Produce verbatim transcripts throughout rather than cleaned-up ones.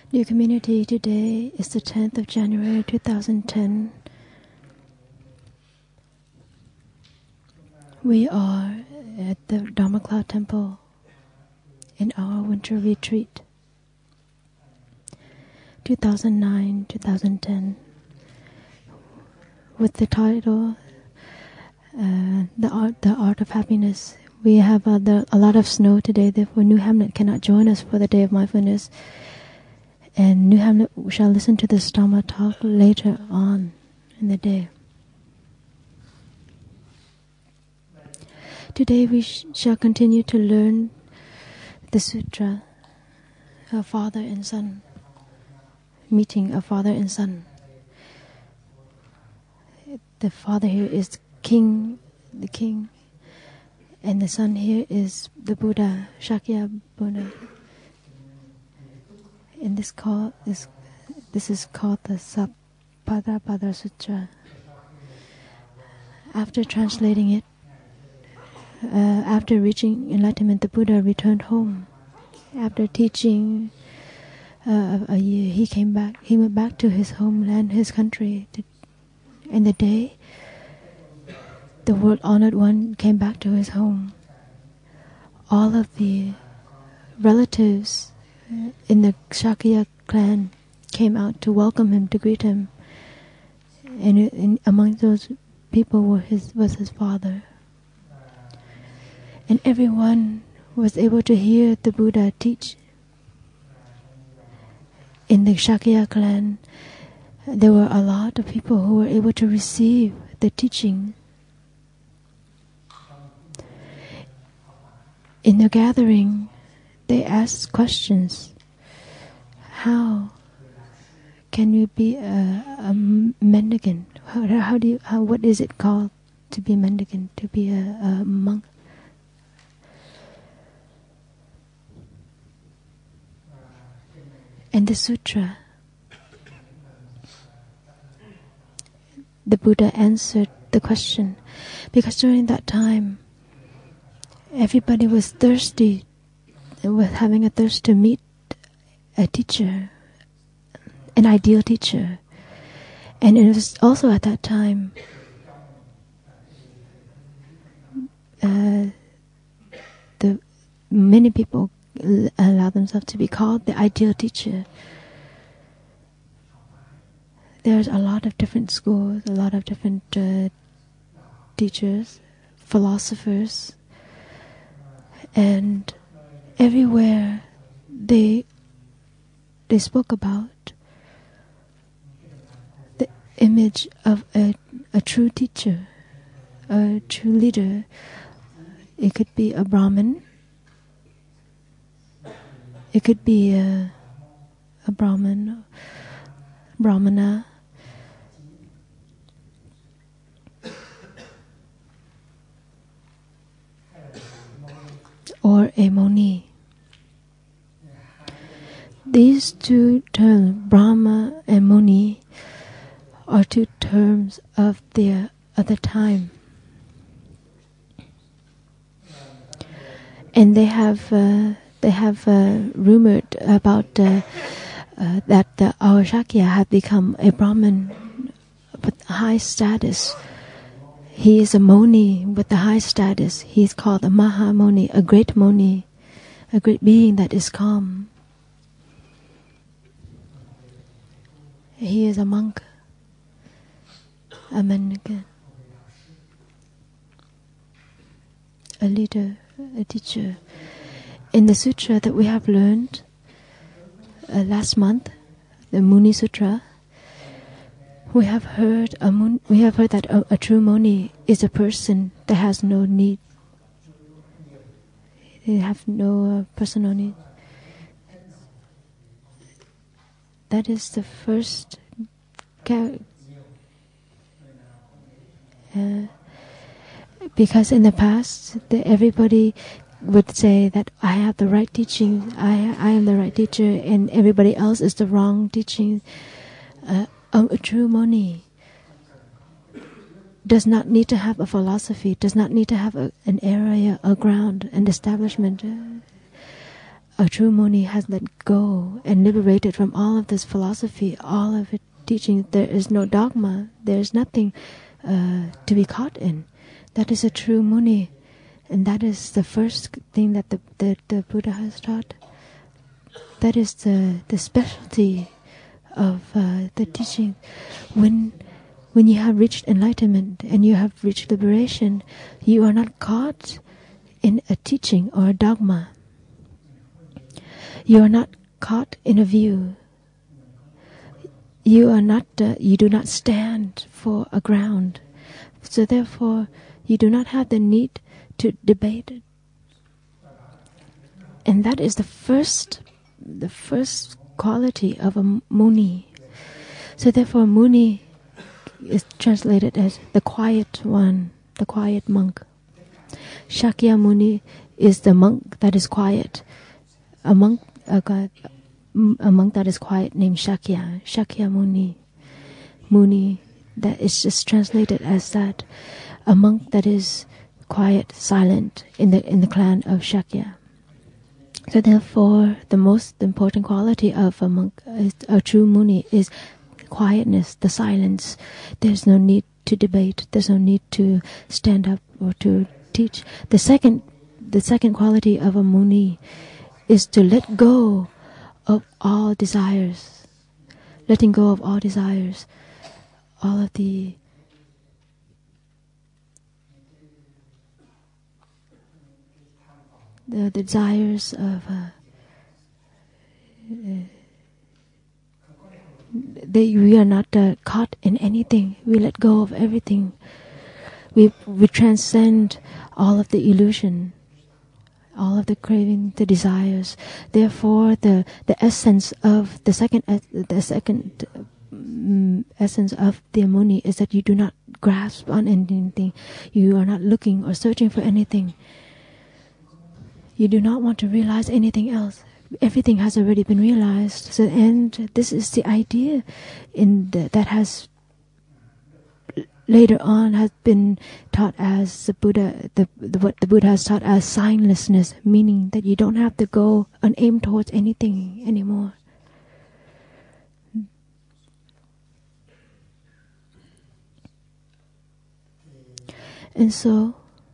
Dear community, today is the tenth of January two thousand ten. We are at the Dharma Cloud Temple in our winter retreat, two thousand nine to two thousand ten, with the title uh, the, Art, the Art of Happiness. We have uh, the, a lot of snow today, therefore New Hamlet cannot join us for the Day of Mindfulness. And New Hamlet shall listen to this Dhamma talk later on in the day. Today we sh- shall continue to learn the sutra of father and son, meeting of father and son. The father here is king, the king, and the son here is the Buddha, Shakya Buddha. And this call is this is called the Sappada Sutra. After translating it, uh, after reaching enlightenment, the Buddha returned home. After teaching uh, a year, he came back. He went back to his homeland, his country. To, and the day the world honored one came back to his home, all of the relatives in the Shakya clan came out to welcome him, to greet him, and in, among those people were his, was his father. And everyone was able to hear the Buddha teach. In the Shakya clan, there were a lot of people who were able to receive the teaching. In the gathering, they asked questions. How can you be a, a mendicant? How, how do you? How, what is it called to be a mendicant? To be a, a monk? And the sutra, the Buddha answered the question, because during that time, everybody was thirsty. Was having a thirst to meet a teacher, an ideal teacher. And it was also at that time uh, the many people allow themselves to be called the ideal teacher. There's a lot of different schools, a lot of different uh, teachers, philosophers, and everywhere they they spoke about the image of a, a true teacher, a true leader. It could be a Brahmin, it could be a, a Brahmin, Brahmana, or a Moni. These two terms, Brahma and Muni, are two terms of the of the time, and they have uh, they have uh, rumored about uh, uh, that the, our Shakya have become a Brahmin with high status. He is a Moni with the high status. He is called a Maha Moni, a great Moni, a great being that is calm. He is a monk, a mendicant, a leader, a teacher. In the sutra that we have learned uh, last month, the Muni Sutra, we have heard a mun- we have heard that a, a true Moni is a person that has no need. They have no uh, personal need. That is the first ca- uh, because in the past, the, everybody would say that I have the right teaching, I I am the right teacher, and everybody else is the wrong teaching. Uh, a, a true Moni does not need to have a philosophy, does not need to have a, an area, a ground, an establishment. a true Muni has let go and liberated from all of this philosophy, all of it teaching. There is no dogma. There is nothing uh, to be caught in. That is a true Muni. And that is the first thing that the, the, the Buddha has taught. That is the, the specialty of uh, the teaching. When when you have reached enlightenment and you have reached liberation, you are not caught in a teaching or a dogma. You are not caught in a view. You are not. Uh, you do not stand for a ground. So therefore, you do not have the need to debate it. And that is the first, the first quality of a Muni. So therefore, Muni is translated as the quiet one, the quiet monk. Shakya Muni is the monk that is quiet. A monk, a, god, a monk that is quiet named Shakya. Shakya Muni. Muni, that is just translated as that. A monk that is quiet, silent in the in the clan of Shakya. So therefore, the most important quality of a monk, is, a true Muni, is quietness, the silence. There's no need to debate. There's no need to stand up or to teach. The second, the second quality of a Muni is to let go of all desires. Letting go of all desires, all of the the desires of uh, uh, they, we are not uh, caught in anything. We let go of everything. We we transcend all of the illusion, all of the craving, the desires. Therefore, the the essence of the second the second um, essence of the Muni is that you do not grasp on anything. You are not looking or searching for anything. You do not want to realize anything else. Everything has already been realized. So, and this is the idea in the, that has later on has been taught as the Buddha, the, the what the Buddha has taught as signlessness, meaning that you don't have to go and aim towards anything anymore. And so,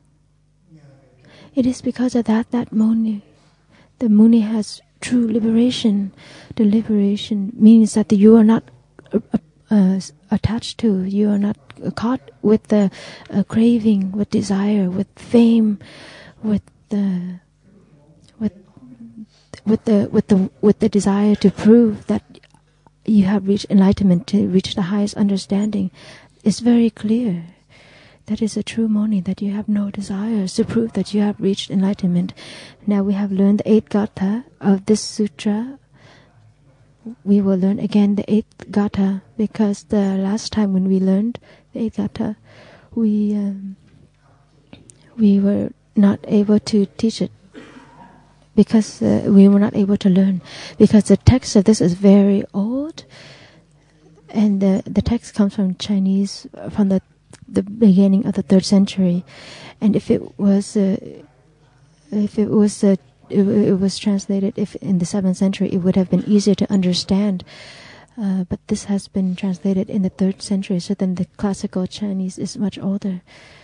it is because of that that Muni, the Muni has true liberation. The liberation means that you are not uh, uh, attached to, you are not caught with the uh, craving, with desire, with fame, with the with with the with the with the desire to prove that you have reached enlightenment, to reach the highest understanding. It's very clear. That is a true Muni, that you have no desires to prove that you have reached enlightenment. Now we have learned the eighth gatha of this sutra. We will learn again the eighth gatha, because the last time when we learned the eighth gatha, we um, we were not able to teach it because uh, we were not able to learn, because the text of this is very old, and the the text comes from Chinese, from the the beginning of the third century, and if it was uh, if it was uh, it, it was translated if in the seventh century, it would have been easier to understand, uh, but this has been translated in the third century, so then the classical Chinese is much older.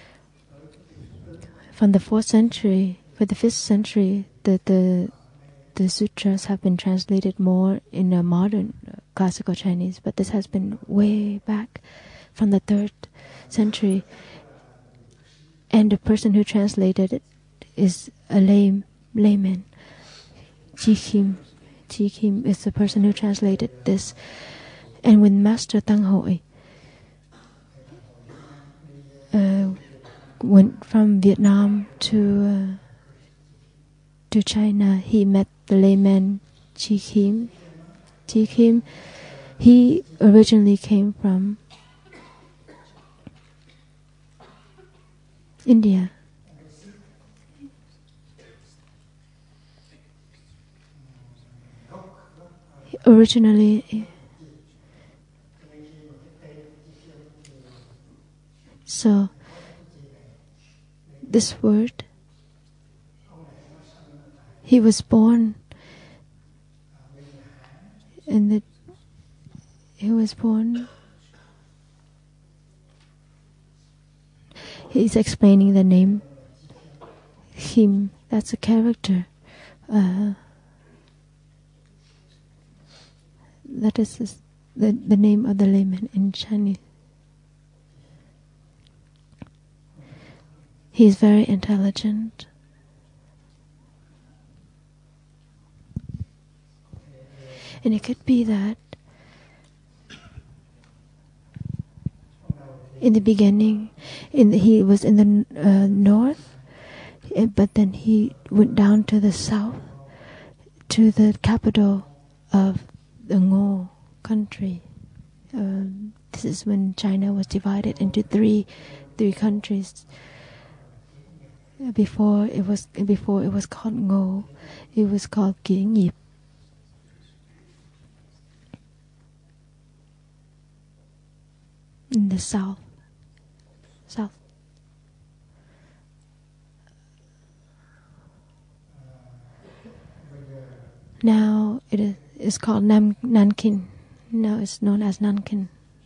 From the fourth century, for the fifth century, the the the sutras have been translated more in a modern uh, classical Chinese, but this has been way back from the third century, and the person who translated it is a lay, layman. Chi Kim. Chi Kim is the person who translated this. And when Master Tăng Hội uh, went from Vietnam to uh, to China, he met the layman Chi Kim. Chi Kim, he originally came from India. Originally, so this word, he was born and the, he was born. He's explaining the name. Him, that's a character. Uh, that is his, the, the name of the layman in Chinese. He is very intelligent. And it could be that in the beginning, in the, he was in the uh, north, but then he went down to the south, to the capital of the Ngo country. Um, this is when China was divided into three, three countries. Before it was before it was called Ngo, it was called Kinyip. In the south, south. Now it is it's called Nam, Nankin. Now it's known as Nankin.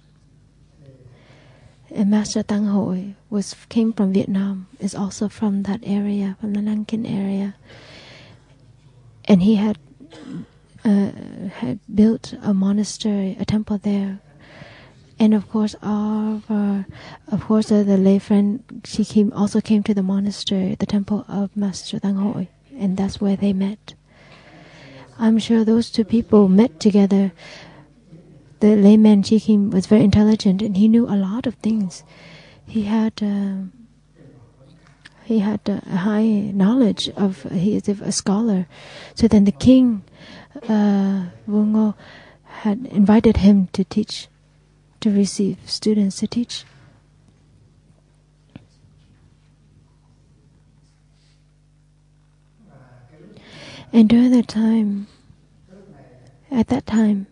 And Master Tăng Hội was came from Vietnam. Is also from that area, from the Nankin area. And he had uh, had built a monastery, a temple there. And of course, our, uh, of course, uh, the lay friend, she came also came to the monastery, the temple of Master Tăng Hội, and that's where they met. I'm sure those two people met together. The layman Chikim was very intelligent, and he knew a lot of things. He had uh, he had uh, a high knowledge of. He is a scholar. So then the king, uh, Vua Ngo, had invited him to teach, to receive students to teach. And during that time, at that time,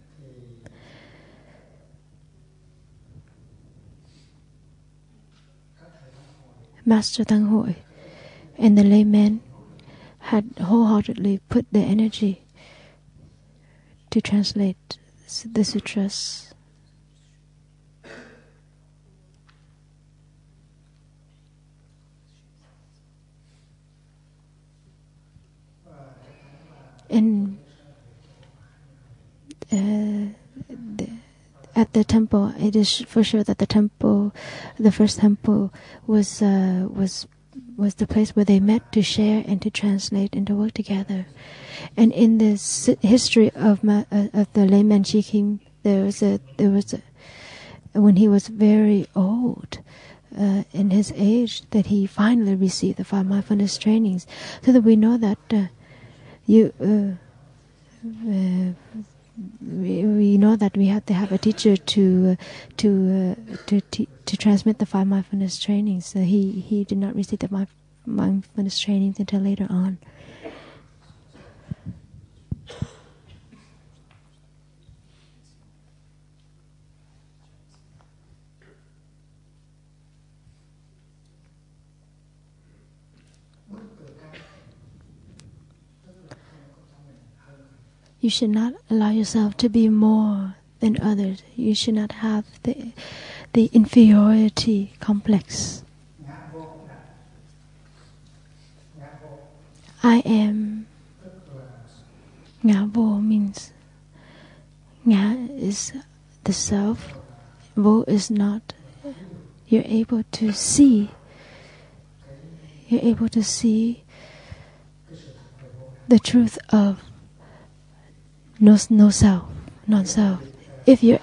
Master Tăng Hội and the layman had wholeheartedly put their energy to translate the sutras. And uh, the, at the temple, it is for sure that the temple, the first temple, was uh, was was the place where they met to share and to translate and to work together. And in the history of ma, uh, of the layman Chikim, there was a there was a, when he was very old. Uh, in his age, that he finally received the five mindfulness trainings, so that we know that. Uh, You, uh, uh, we, we know that we have to have a teacher to uh, to uh, to te- to transmit the five mindfulness trainings. So he he did not receive the mindfulness trainings until later on. You should not allow yourself to be more than others. You should not have the the inferiority complex. I am. Ngã vô means ngã is the self. Vô is not. You're able to see. You're able to see the truth of No, no self, non-self. If you're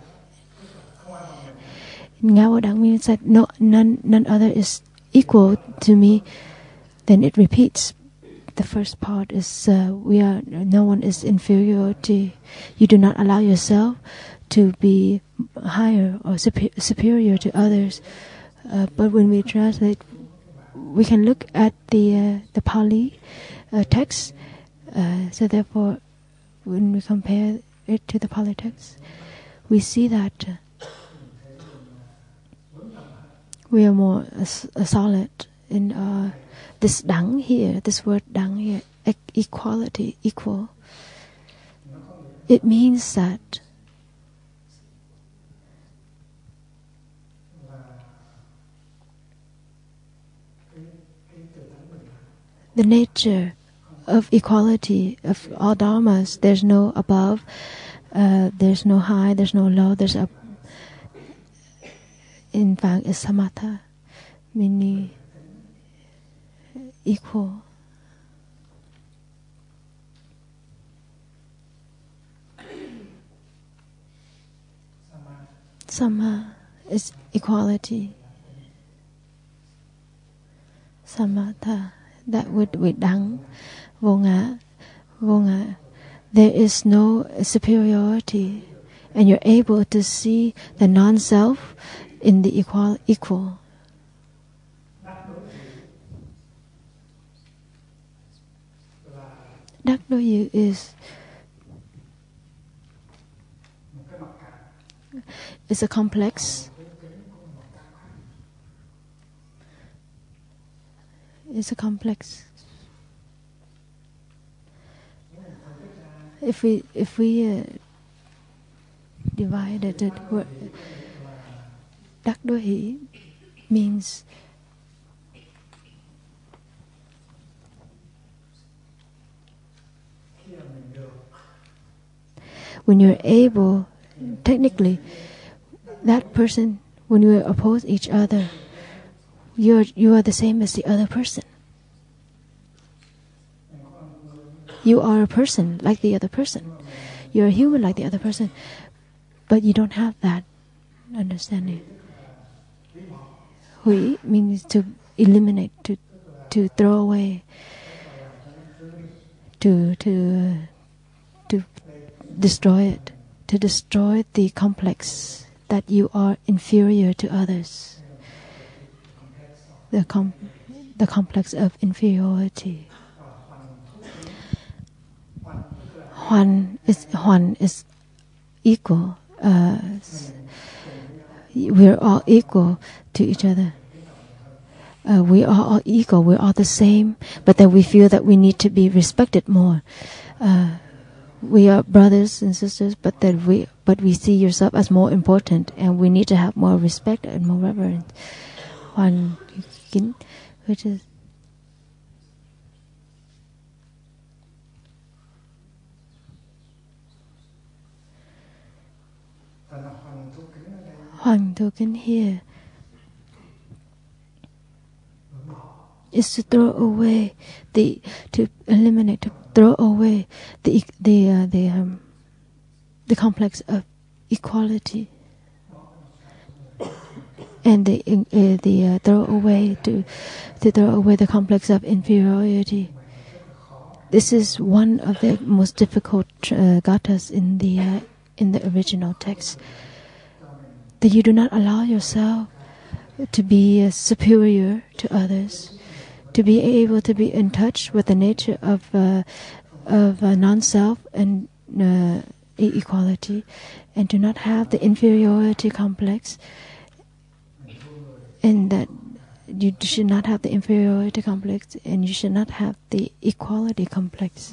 Ngã Vô Đẳng means that no, none, none other is equal to me, then it repeats. The first part is uh, we are. No one is inferior to. You do not allow yourself to be higher or super, superior to others. Uh, but when we translate, we can look at the uh, the Pali uh, text. Uh, so therefore. When we compare it to the Pali text, we see that uh, we are more uh, uh, solid in uh, this đẳng here, this word đẳng here, e- equality, equal. It means that the nature of equality of all dharmas, there's no above, uh, there's no high, there's no low, there's a, in fact, it's samatha, meaning equal. Sama is equality. Samatha, that would be đẳng, vô ngã, vô ngã. There is no superiority, and you're able to see the non-self in the equal. equal. Đắc đối dự is is a complex. It's a complex. If we if we uh, divided it, đắc đối hỷ means when you're able, technically, that person, when you oppose each other, you're you are the same as the other person. You are a person like the other person. You're a human like the other person, but you don't have that understanding. Hủy means to eliminate, to to throw away, to to to destroy it, to destroy the complex that you are inferior to others. The com- the complex of inferiority. One is one is equal. Uh, we're all equal to each other. Uh, we are all equal. We're all the same, but then we feel that we need to be respected more. Uh, we are brothers and sisters, but then we but we see yourself as more important, and we need to have more respect and more reverence. One, which is. Hoàng tu kính here is to throw away the, to eliminate, to throw away the the uh, the um, the complex of equality, and the uh, the uh, throw away to to throw away the complex of inferiority. This is one of the most difficult uh, gathas in the uh, in the original text. That you do not allow yourself to be uh, superior to others, to be able to be in touch with the nature of uh, of uh, non-self and uh, equality, and do not have the inferiority complex, and that you should not have the inferiority complex, and you should not have the equality complex.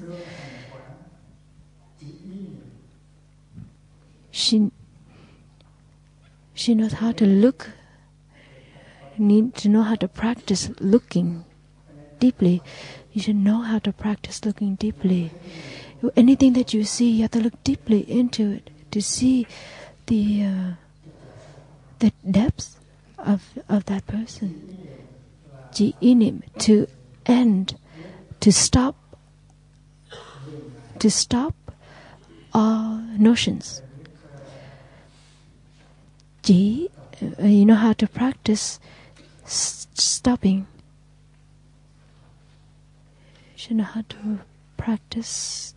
She She knows how to look, need to know how to practice looking deeply. You should know how to practice looking deeply. Anything that you see, you have to look deeply into it to see the uh, the depths of of that person. Ji inim, to end, to stop, to stop all notions. Ji, uh, you know how to practice s- stopping. You should know how to practice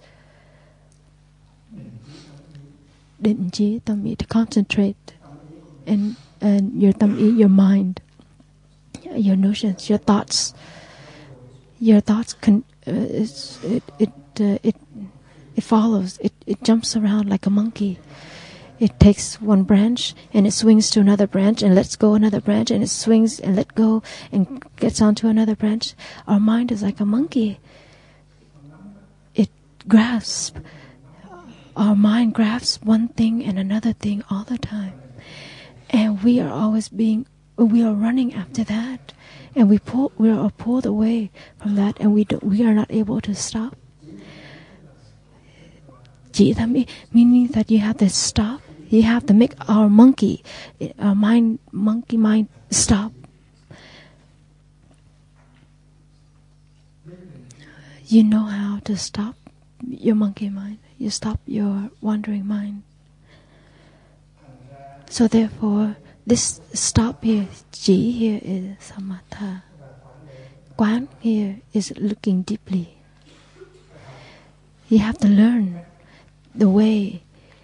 định chí, tâm ý, to concentrate, and and your tâm ý, your mind, your notions, your thoughts, your thoughts can uh, it it uh, it it follows, it it jumps around like a monkey. It takes one branch and it swings to another branch and lets go another branch, and it swings and let go and gets onto another branch. Our mind is like a monkey. It grasps our mind grasps one thing and another thing all the time. And we are always being, we are running after that. And we pull, we are pulled away from that, and we don't, we are not able to stop. Meaning that you have to stop. You have to make our monkey, our mind, monkey mind stop. You know how to stop your monkey mind. You stop your wandering mind. So therefore, this stop here, chỉ here is samatha. Quán here is looking deeply. You have to learn the way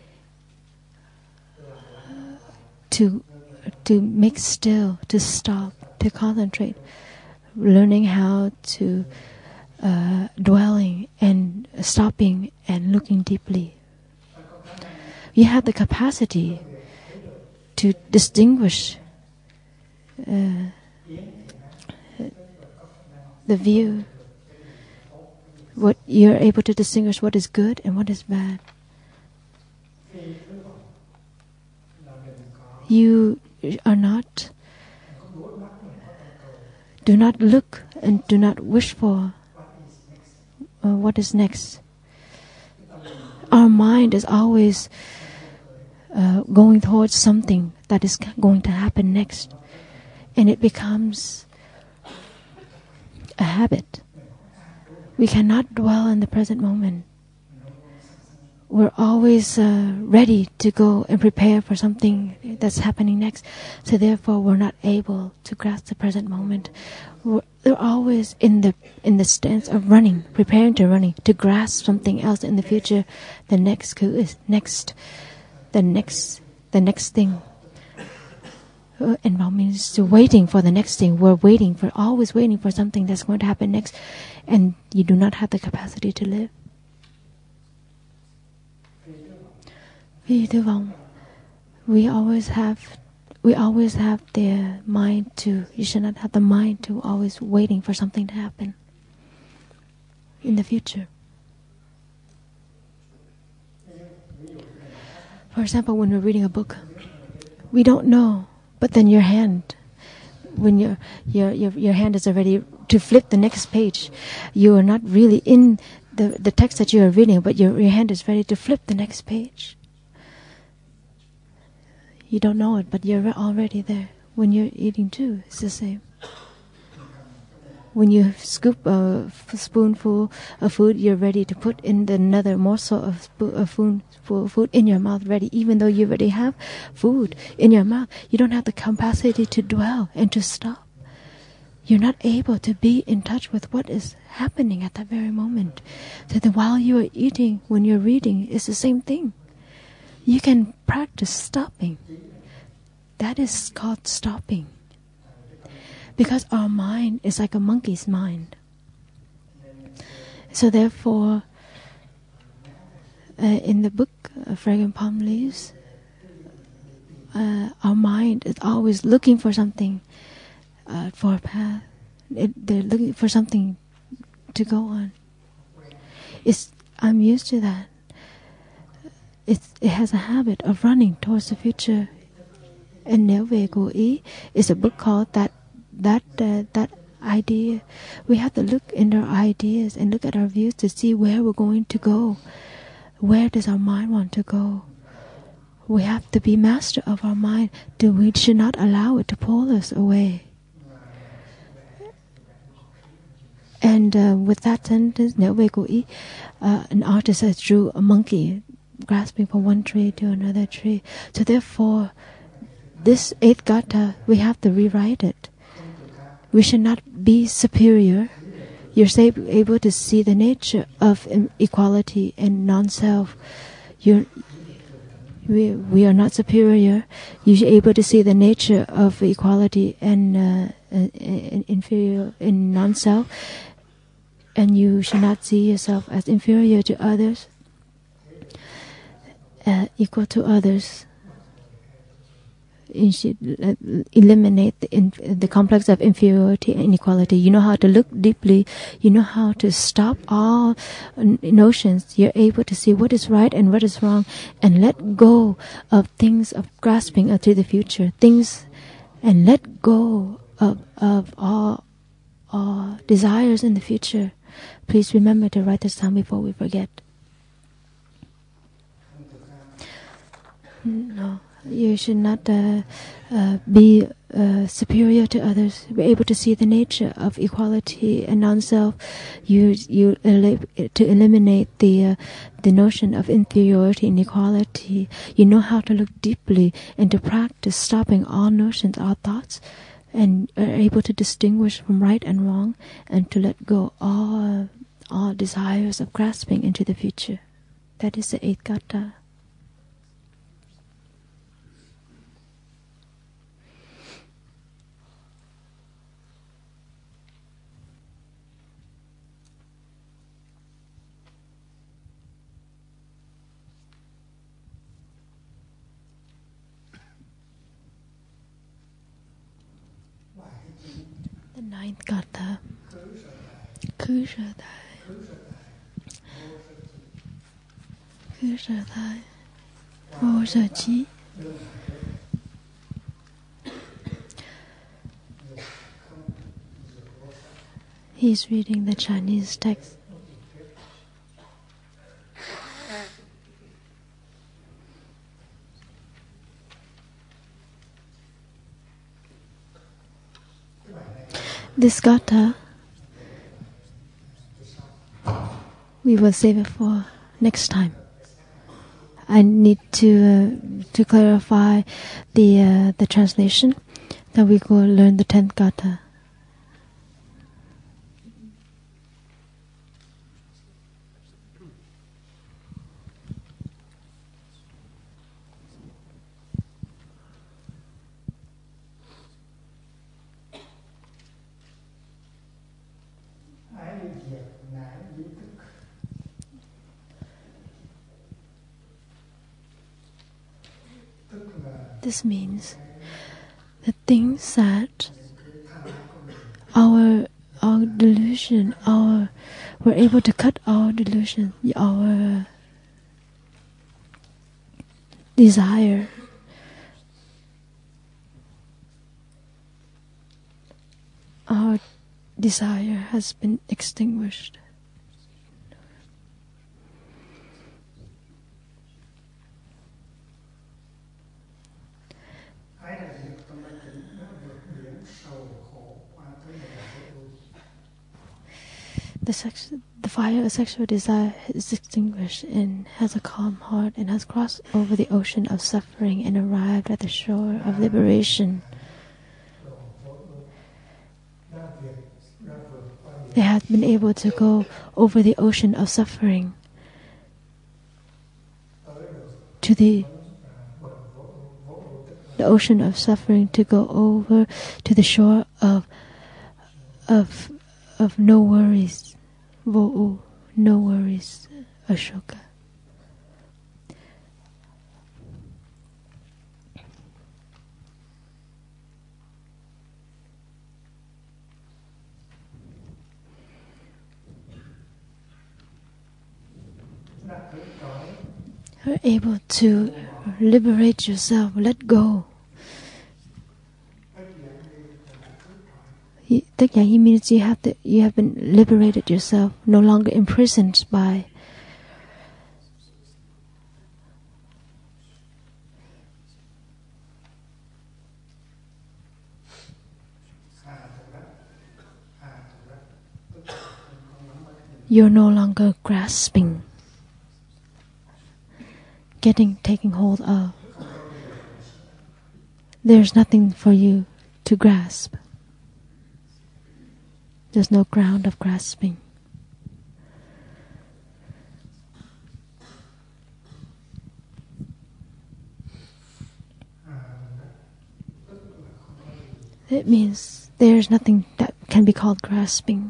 to to make still, to stop, to concentrate. Learning how to uh, dwelling and stopping and looking deeply. You have the capacity to distinguish uh, the view. What you're able to distinguish what is good and what is bad. You are not, do not look and do not wish for uh, what is next. Our mind is always uh, going towards something that is going to happen next, and it becomes a habit. We cannot dwell in the present moment. We're always uh, ready to go and prepare for something that's happening next. So therefore, we're not able to grasp the present moment. We're, we're always in the in the stance of running, preparing to running to grasp something else in the future. The next coup is next, the next, the next thing. Uh, and that means to waiting for the next thing. We're waiting for always waiting for something that's going to happen next, and you do not have the capacity to live. We always have, we always have the mind to. You should not have the mind to always waiting for something to happen in the future. For example, when we're reading a book, we don't know, but then your hand, when your your your your hand is already to flip the next page, you are not really in the the text that you are reading, but your your hand is ready to flip the next page. You don't know it, but you're already there. When you're eating too, it's the same. When you scoop a spoonful of food, you're ready to put in another morsel of, spo- of food, food in your mouth ready. Even though you already have food in your mouth, you don't have the capacity to dwell and to stop. You're not able to be in touch with what is happening at that very moment. So that while you are eating, when you're reading, it's the same thing. You can practice stopping. That is called stopping. Because our mind is like a monkey's mind. So therefore, uh, in the book uh, Fragrant Palm Leaves, uh, our mind is always looking for something, uh, for a path. It, they're looking for something to go on. It's, I'm used to that. It's, it has a habit of running towards the future. And Nếu Về Cố Ý is a book called that that uh, that idea. We have to look into our ideas and look at our views to see where we're going to go. Where does our mind want to go? We have to be master of our mind. We should not allow it to pull us away. And uh, with that sentence, Nếu Về Cố Ý, uh, an artist has drew a monkey grasping from one tree to another tree. So therefore, this eighth gatha, we have to rewrite it. We should not be superior. You're able to see the nature of equality and non-self. You're, we, we are not superior. You're able to see the nature of equality and uh, uh, inferior in non-self. And you should not see yourself as inferior to others. Uh, equal to others. eliminate the, in, the complex of inferiority and inequality. You know how to look deeply. You know how to stop all notions. You're able to see what is right and what is wrong, and let go of things of grasping into the future. Things, and let go of of all, all desires in the future. Please remember to write this down before we forget. No. You should not uh, uh, be uh, superior to others. Be able to see the nature of equality and non-self. You you el- to eliminate the uh, the notion of inferiority and equality. You know how to look deeply and to practice stopping all notions, all thoughts, and are able to distinguish from right and wrong, and to let go all all desires of grasping into the future. That is the eighth kata. The ninth kata. Cứ sở tại. Cứ sở tại. Vô sở trí. He's reading the Chinese text. This kata, we will save it for next time. I need to uh, to clarify the uh, the translation. Then we will learn the tenth kata. This means the things that our our delusion, our we're able to cut our delusion, our desire, our desire has been extinguished. The, sex, the fire of sexual desire is extinguished and has a calm heart and has crossed over the ocean of suffering and arrived at the shore of liberation. They have been able to go over the ocean of suffering to the the ocean of suffering to go over to the shore of of of no worries. Vo'u, no worries, Ashoka. You're able to liberate yourself, let go. Tất cả he means you have to, you have been liberated yourself, no longer imprisoned by you're no longer grasping, getting, taking hold of. There's nothing for you to grasp. There's no ground of grasping. It means there's nothing that can be called grasping.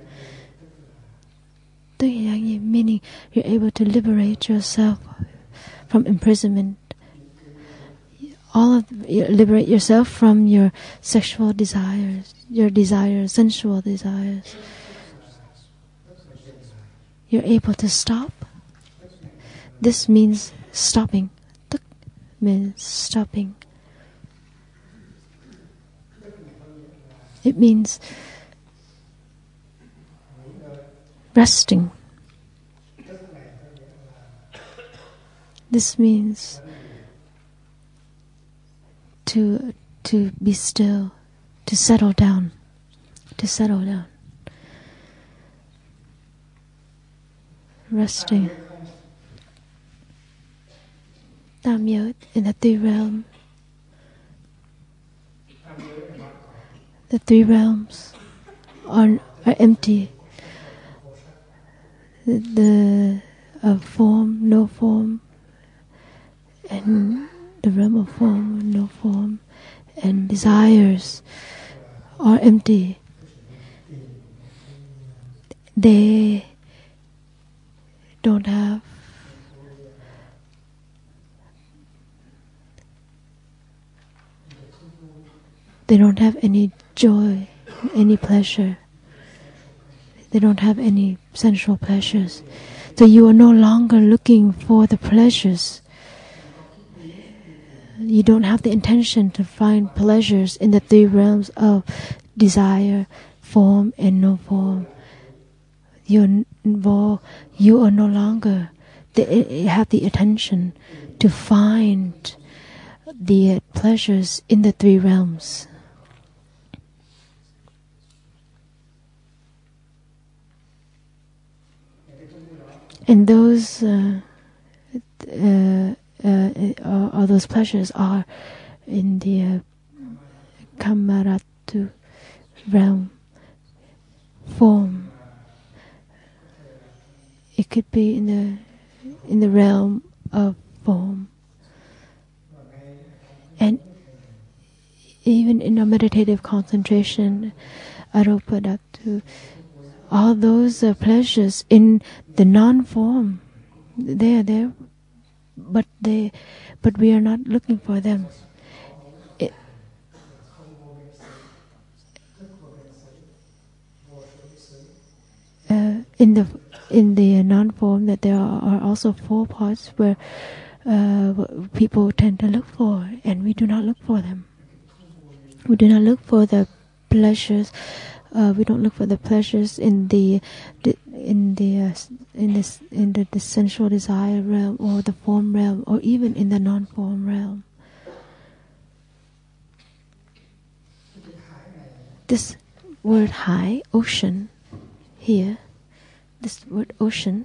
Meaning you're able to liberate yourself from imprisonment. all of liberate yourself from your sexual desires, your desires, sensual desires. You're able to stop. This means stopping. Tuk means stopping. It means resting. This means to to be still, to settle down, to settle down. Resting. Tam nhớ in the three realms. The three realms are are empty. The, the uh, form, no form, and the realm of form, no form, and desires are empty. They don't have they don't have any joy, any pleasure. They don't have any sensual pleasures. So you are no longer looking for the pleasures. You don't have the intention to find pleasures in the three realms of desire, form, and no form. You you are no longer the, have the attention to find the pleasures in the three realms. And those uh, uh, uh, all those pleasures are in the uh, Kamaratu realm, form. It could be in the in the realm of form, and even in a meditative concentration, aropadatu. All those uh, pleasures in the non-form, they are there, but they, but we are not looking for them. It, uh, in the in the non-form, that there are, are also four parts where uh, people tend to look for, and we do not look for them. We do not look for the pleasures. Uh, we don't look for the pleasures in the, the in the uh, in this in the, the sensual desire realm or the form realm or even in the non-form realm. This word "hai," ocean, here, this word ocean.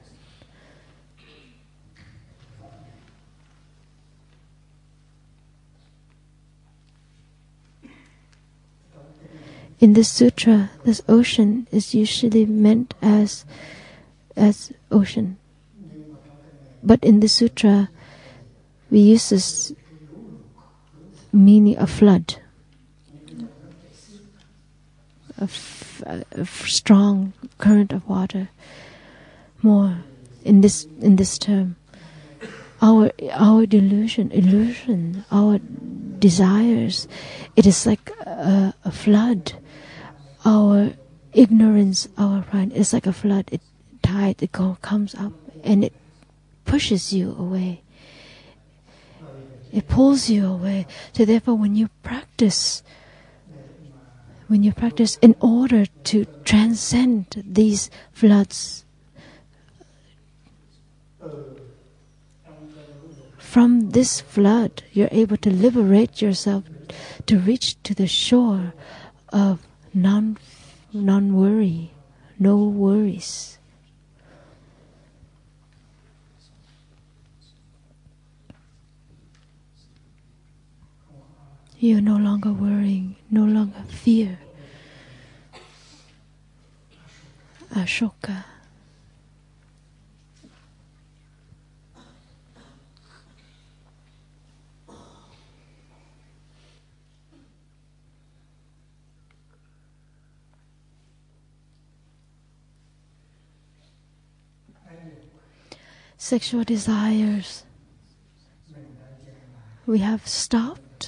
In this sutra, this ocean is usually meant as as ocean. But in the sutra, we use this meaning of flood, a, f- a strong current of water. More in this in this term, our our delusion, illusion, our desires, it is like a, a flood. Our ignorance, our pride is like a flood. It tide, it go, comes up and it pushes you away. It pulls you away. So therefore, when you practice, when you practice in order to transcend these floods, from this flood, you're able to liberate yourself to reach to the shore of non, non-worry, no worries. You're no longer worrying, no longer fear. Ashoka. Sexual desires. We have stopped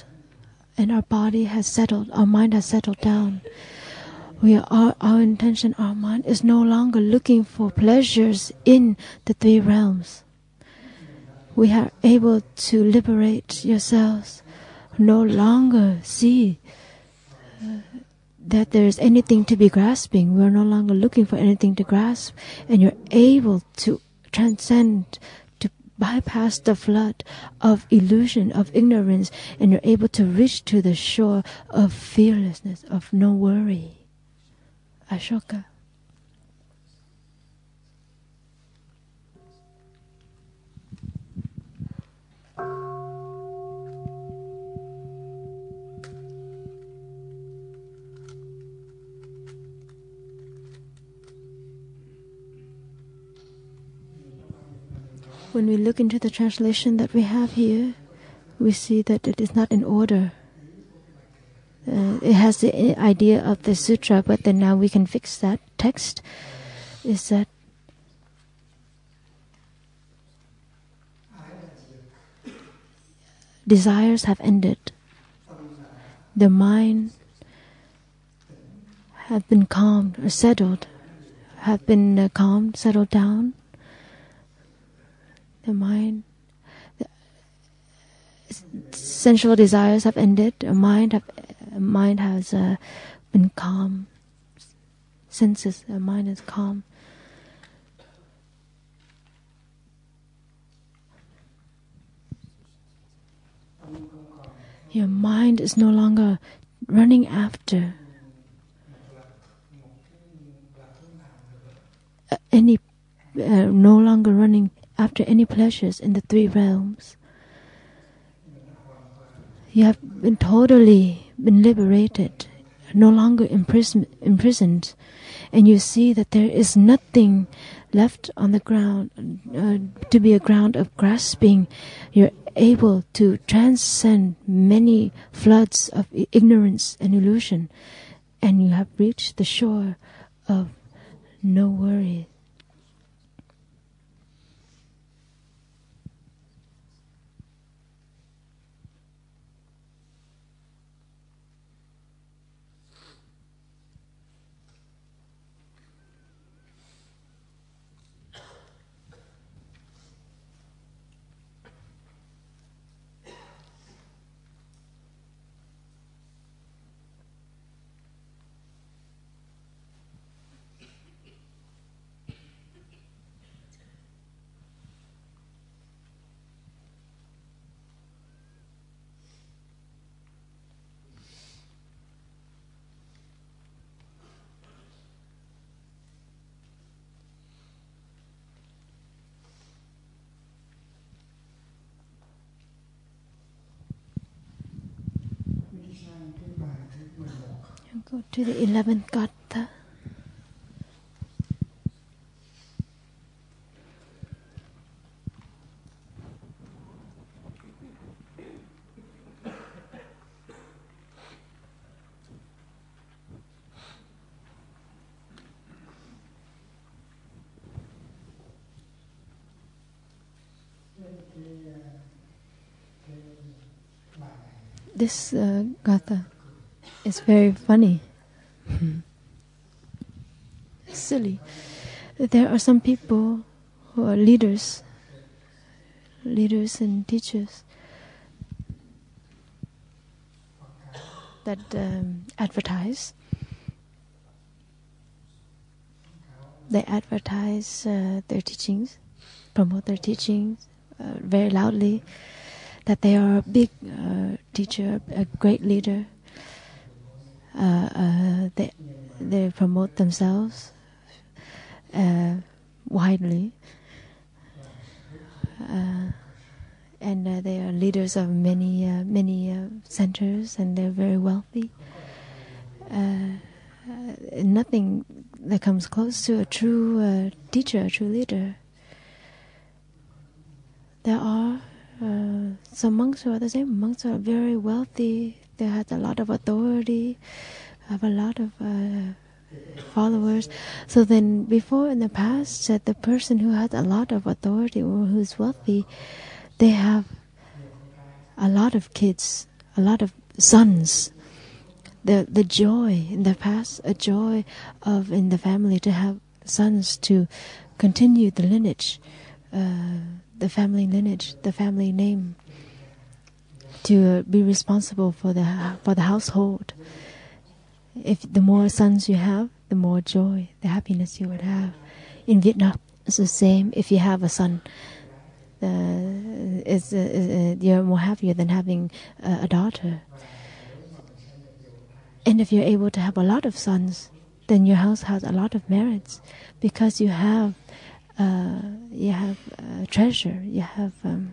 and our body has settled, our mind has settled down. We are, our, our intention, our mind is no longer looking for pleasures in the three realms. We are able to liberate yourselves, no longer see uh, that there is anything to be grasping. We are no longer looking for anything to grasp, and you're able to transcend, to bypass the flood of illusion, of ignorance, and you're able to reach to the shore of fearlessness, of no worry. Ashoka. When we look into the translation that we have here, we see that it is not in order. Uh, it has the idea of the sutra, but then now we can fix that text. Is that desires have ended. The mind have been calmed or settled, have been uh, calmed, settled down. The mind, the sensual desires have ended. The mind have, mind has uh, been calm. Senses, the mind is calm. Your mind is no longer running after uh, any, uh, no longer running after any pleasures in the three realms. You have been totally been liberated, no longer imprison, imprisoned, and you see that there is nothing left on the ground uh, to be a ground of grasping. You're able to transcend many floods of ignorance and illusion, and you have reached the shore of no worry. Go to the eleventh gatha. This uh, gatha is very funny. Silly. There are some people who are leaders, leaders and teachers that um, advertise. They advertise uh, their teachings, promote their teachings uh, very loudly, that they are a big uh, teacher, a great leader. Uh, uh, they they promote themselves uh, widely, uh, and uh, they are leaders of many uh, many uh, centers, and they're very wealthy. Uh, uh, nothing that comes close to a true uh, teacher, a true leader. There are uh, some monks who are the same. Monks are very wealthy. They have a lot of authority, have a lot of uh, followers. So then, before in the past, that the person who has a lot of authority or who's wealthy, they have a lot of kids, a lot of sons. The the joy in the past, a joy of in the family to have sons to continue the lineage, uh, the family lineage, the family name, to uh, be responsible for the for the household. If the more sons you have, the more joy, the happiness you would have. In Vietnam, it's the same. If you have a son, uh, it's, uh, uh, you're more happier than having uh, a daughter. And if you're able to have a lot of sons, then your house has a lot of merits, because you have uh, you have uh, treasure. You have um,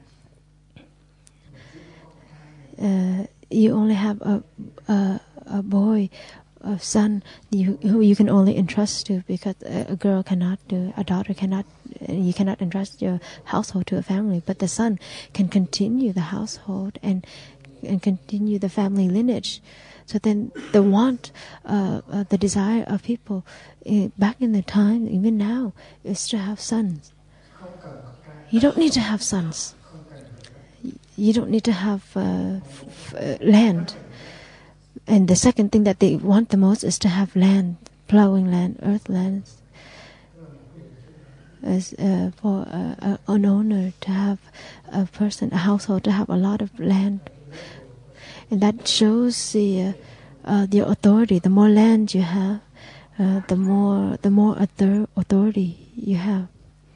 uh, you only have a a, a boy, a son you, who you can only entrust to, because a, a girl cannot do, a daughter cannot. You cannot entrust your household to a family, but the son can continue the household and and continue the family lineage. So then the want, uh, uh, the desire of people uh, back in the time, even now, is to have sons. You don't need to have sons. You don't need to have uh, f- f- land. And the second thing that they want the most is to have land, plowing land, earth lands. As uh, for uh, uh, an owner to have a person, a household to have a lot of land. And that shows the uh, uh, the authority. The more land you have, uh, the more the more author- authority you have.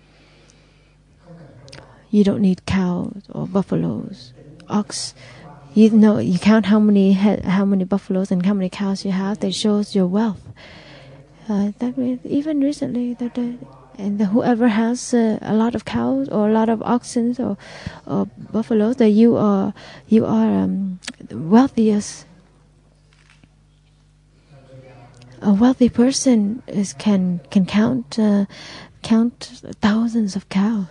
You don't need cows or buffaloes, ox. You know, you count how many he- how many buffaloes and how many cows you have. That shows your wealth. Uh, that means even recently that. Uh, And the, whoever has uh, a lot of cows or a lot of oxen or, or buffaloes, that you are you are um, wealthiest. A wealthy person is can can count uh, count thousands of cows.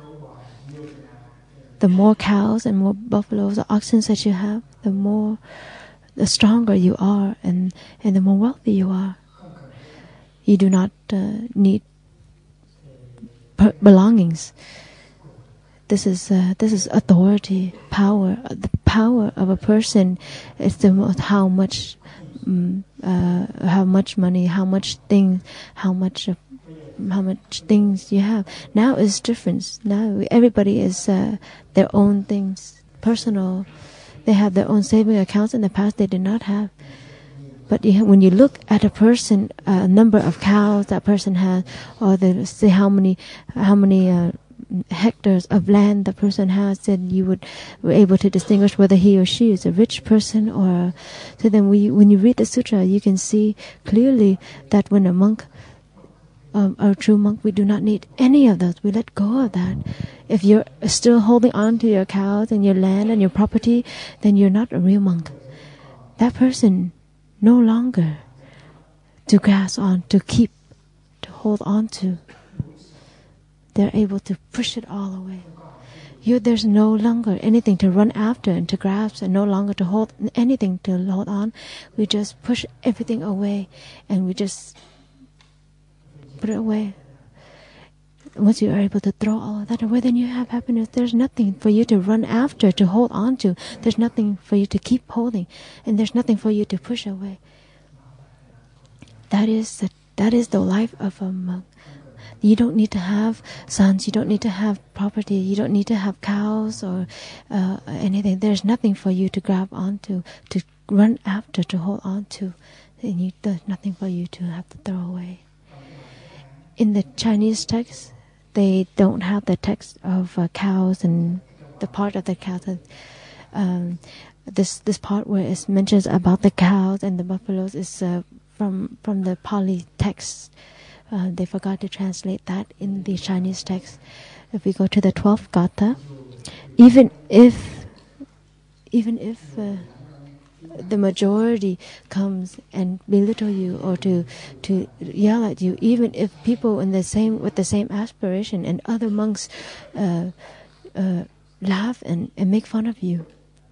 The more cows and more buffaloes or oxen that you have, the more, the stronger you are, and and the more wealthy you are. You do not uh, need belongings. This is uh, this is authority, power. The power of a person is the most, how much, um, uh, how much money, how much things, how much, uh, how much things you have. Now is different. Now everybody is uh, their own things, personal. They have their own saving accounts. In the past, they did not have. But you, when you look at a person, a uh, number of cows that person has, or the, say how many, how many uh, hectares of land the person has, then you would be able to distinguish whether he or she is a rich person or. A, so then, we, when you read the sutra, you can see clearly that when a monk, um, a true monk, we do not need any of those. We let go of that. If you're still holding on to your cows and your land and your property, then you're not a real monk. That person no longer to grasp on, to keep, to hold on to. They're able to push it all away. You, there's no longer anything to run after and to grasp, and no longer to hold anything to hold on. We just push everything away, and we just put it away. Once you are able to throw all of that away, then you have happiness. There's nothing for you to run after, to hold on to. There's nothing for you to keep holding, and there's nothing for you to push away. That is the, that is the life of a monk. You don't need to have sons. You don't need to have property. You don't need to have cows or uh, anything. There's nothing for you to grab onto, to run after, to hold on to. And you, there's nothing for you to have to throw away. In the Chinese text, they don't have the text of uh, cows and the part of the cows. That, um, this this part where it mentions about the cows and the buffaloes is uh, from from the Pali text. Uh, they forgot to translate that in the Chinese text. If we go to the twelfth gatha, even if even if uh, the majority comes and belittle you or to to yell at you, even if people in the same with the same aspiration and other monks uh, uh, laugh and, and make fun of you.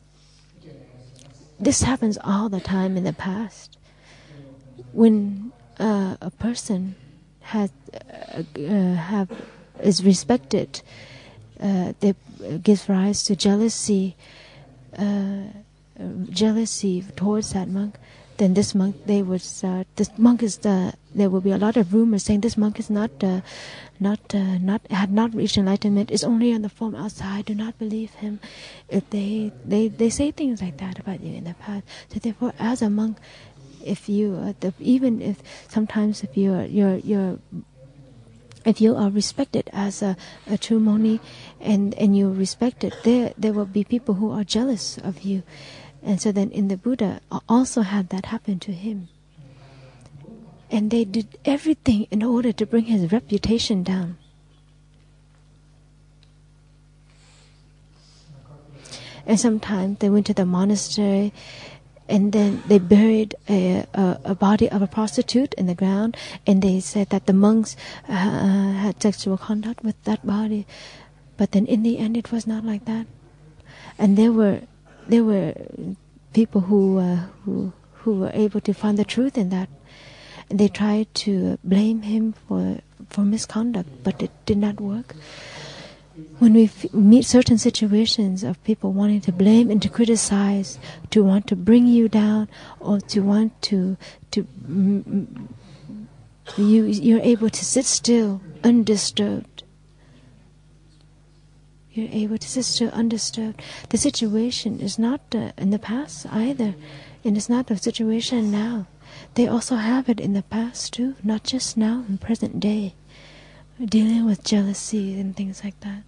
This happens all the time in the past. When uh, a person has uh, uh, have is respected, uh, that gives rise to jealousy. Uh, uh, jealousy towards that monk, then this monk, they would start, this monk is the, there will be a lot of rumors saying this monk is not, uh, not, uh, not, had not reached enlightenment, is only on the form outside, do not believe him. If they, they, they say things like that about you in the past. So therefore, as a monk, if you, uh, the, even if sometimes if you're, you're, you're, if you are respected as a, a true Moni, and, and you're respected, there, there will be people who are jealous of you. And so then in the Buddha also had that happen to him. And they did everything in order to bring his reputation down. And sometimes they went to the monastery and then they buried a, a, a body of a prostitute in the ground, and they said that the monks uh, had sexual contact with that body. But then in the end it was not like that. And there were there were people who uh, who who were able to find the truth in that. And they tried to blame him for for misconduct, but it did not work. When we f- meet certain situations of people wanting to blame and to criticize, to want to bring you down, or to want to to mm, you you're able to sit still, undisturbed. You're able to sit still, undisturbed. The situation is not uh, in the past either, and it's not the situation now. They also have it in the past too, not just now in present day, dealing with jealousy and things like that.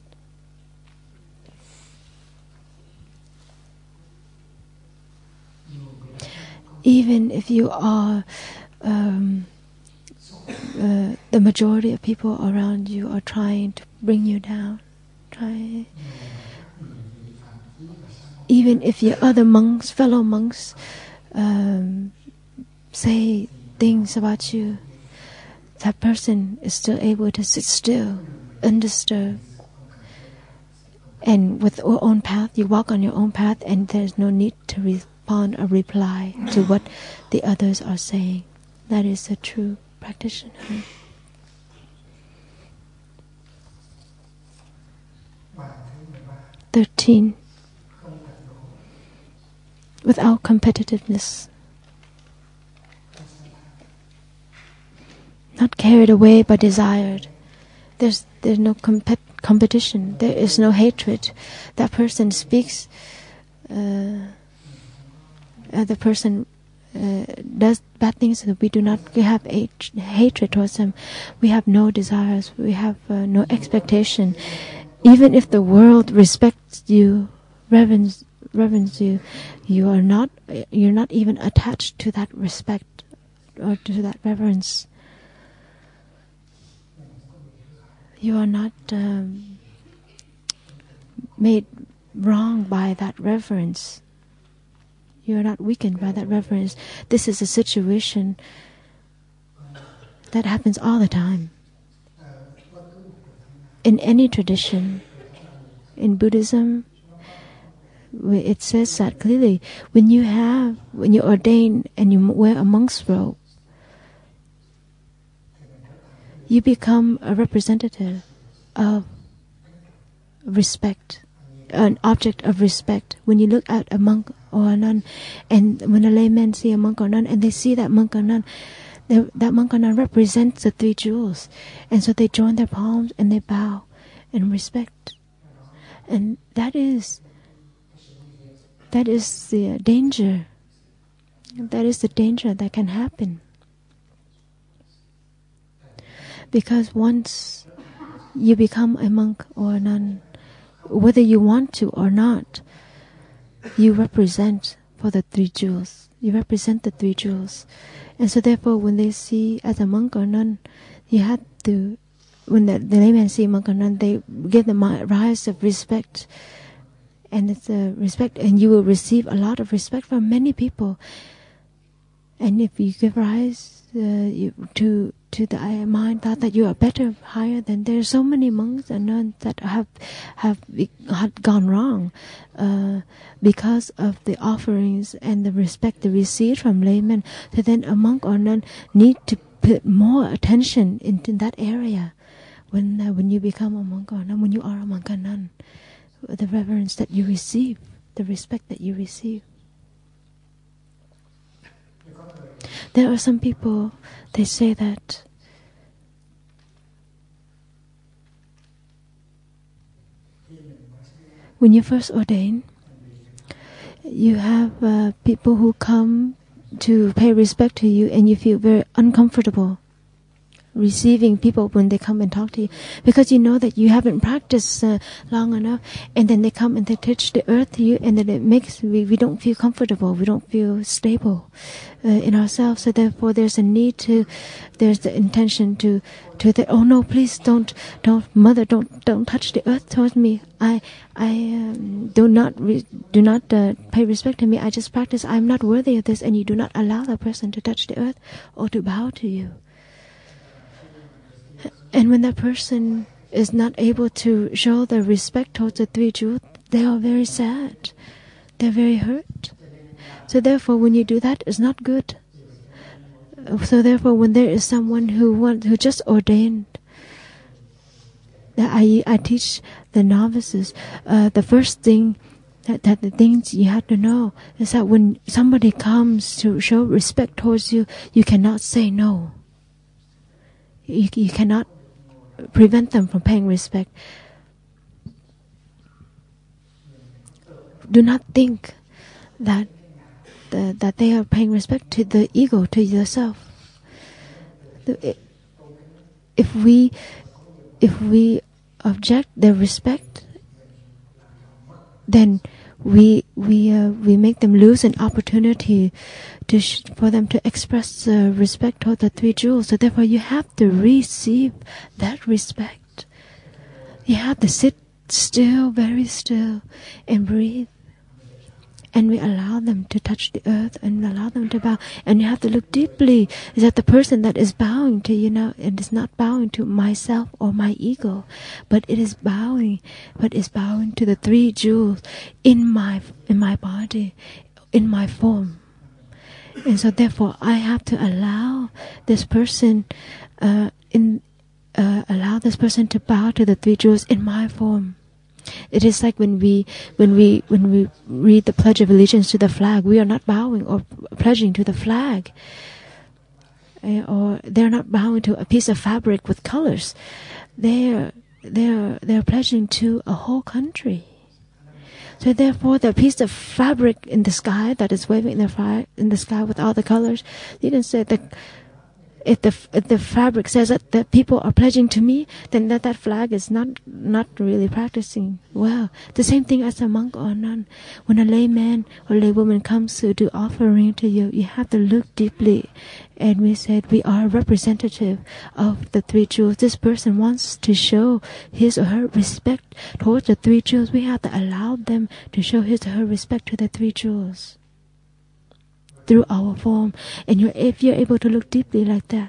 Even if you are, um, uh, the majority of people around you are trying to bring you down, try. Even if your other monks, fellow monks, um, say things about you, that person is still able to sit still, undisturbed. And with your own path, you walk on your own path, and there's no need to respond or reply to what the others are saying. That is a true practitioner. Thirteen. Without competitiveness. Not carried away by desire. There's there's no compet- competition. There is no hatred. That person speaks. Uh, uh, the person uh, does bad things, and we do not we have hate, hatred towards them. We have no desires. We have uh, no expectation. Even if the world respects you, reverence reverence you, you are not you're not even attached to that respect or to that reverence. You are not um, made wrong by that reverence. You are not weakened by that reverence. This is a situation that happens all the time. In any tradition, in Buddhism, it says that clearly. When you have, when you ordain and you wear a monk's robe, you become a representative of respect, an object of respect. When you look at a monk or a nun, and when a layman see a monk or nun, and they see that monk or nun, that monk or nun represents the three jewels, and so they join their palms and they bow in respect. And that is that is the danger. That is the danger that can happen. Because once you become a monk or a nun, whether you want to or not, you represent for the three jewels. You represent the three jewels. And so therefore, when they see as a monk or nun, you have to, when the, the layman see a monk or nun, they give them a rise of respect. And it's a respect, and you will receive a lot of respect from many people. And if you give rise uh, you, to to the mind thought that you are better, higher than, there are so many monks and nuns that have have had gone wrong uh, because of the offerings and the respect they received from laymen. So then a monk or nun need to put more attention into that area when uh, when you become a monk or nun, when you are a monk or nun, the reverence that you receive, the respect that you receive. There are some people, they say that when you first ordain, you have uh, people who come to pay respect to you, and you feel very uncomfortable receiving people when they come and talk to you, because you know that you haven't practiced uh, long enough, and then they come and they touch the earth to you, and then it makes we, we don't feel comfortable, we don't feel stable uh, in ourselves. So therefore there's a need to, there's the intention to to the, oh no, please don't don't mother don't don't touch the earth towards me. I I um, do not re, do not uh, pay respect to me. I just practice. I'm not worthy of this, and you do not allow the person to touch the earth or to bow to you. And when that person is not able to show the respect towards the three jewels, they are very sad. They're very hurt. So therefore, when you do that, it's not good. So therefore, when there is someone who want, who just ordained, that I I teach the novices, uh, the first thing that, that the things you have to know is that when somebody comes to show respect towards you, you cannot say no. You, you cannot prevent them from paying respect. Do not think that the, that they are paying respect to the ego, to yourself. The, if we if we object their respect, then we we uh, we make them lose an opportunity to sh- for them to express uh, respect toward the three jewels. So therefore, you have to receive that respect. You have to sit still, very still, and breathe. And we allow them to touch the earth and allow them to bow. And you have to look deeply. Is that the person that is bowing to you now, it is not bowing to myself or my ego, but it is bowing, but is bowing to the three jewels in my in my body, in my form. And so therefore, I have to allow this person, uh, in uh, allow this person to bow to the three jewels in my form. It is like when we when we when we read the Pledge of Allegiance to the flag, we are not bowing or pledging to the flag, uh, or they're not bowing to a piece of fabric with colors. They're they're they're pledging to a whole country. So therefore, the piece of fabric in the sky that is waving in the fly, in the sky with all the colors, you can say that. If the if the fabric says that the people are pledging to me, then that, that flag is not not really practicing well. The same thing as a monk or nun. When a layman or laywoman comes to do offering to you, you have to look deeply. And we said we are representative of the three jewels. This person wants to show his or her respect towards the three jewels. We have to allow them to show his or her respect to the three jewels through our form. And you're, if you're able to look deeply like that,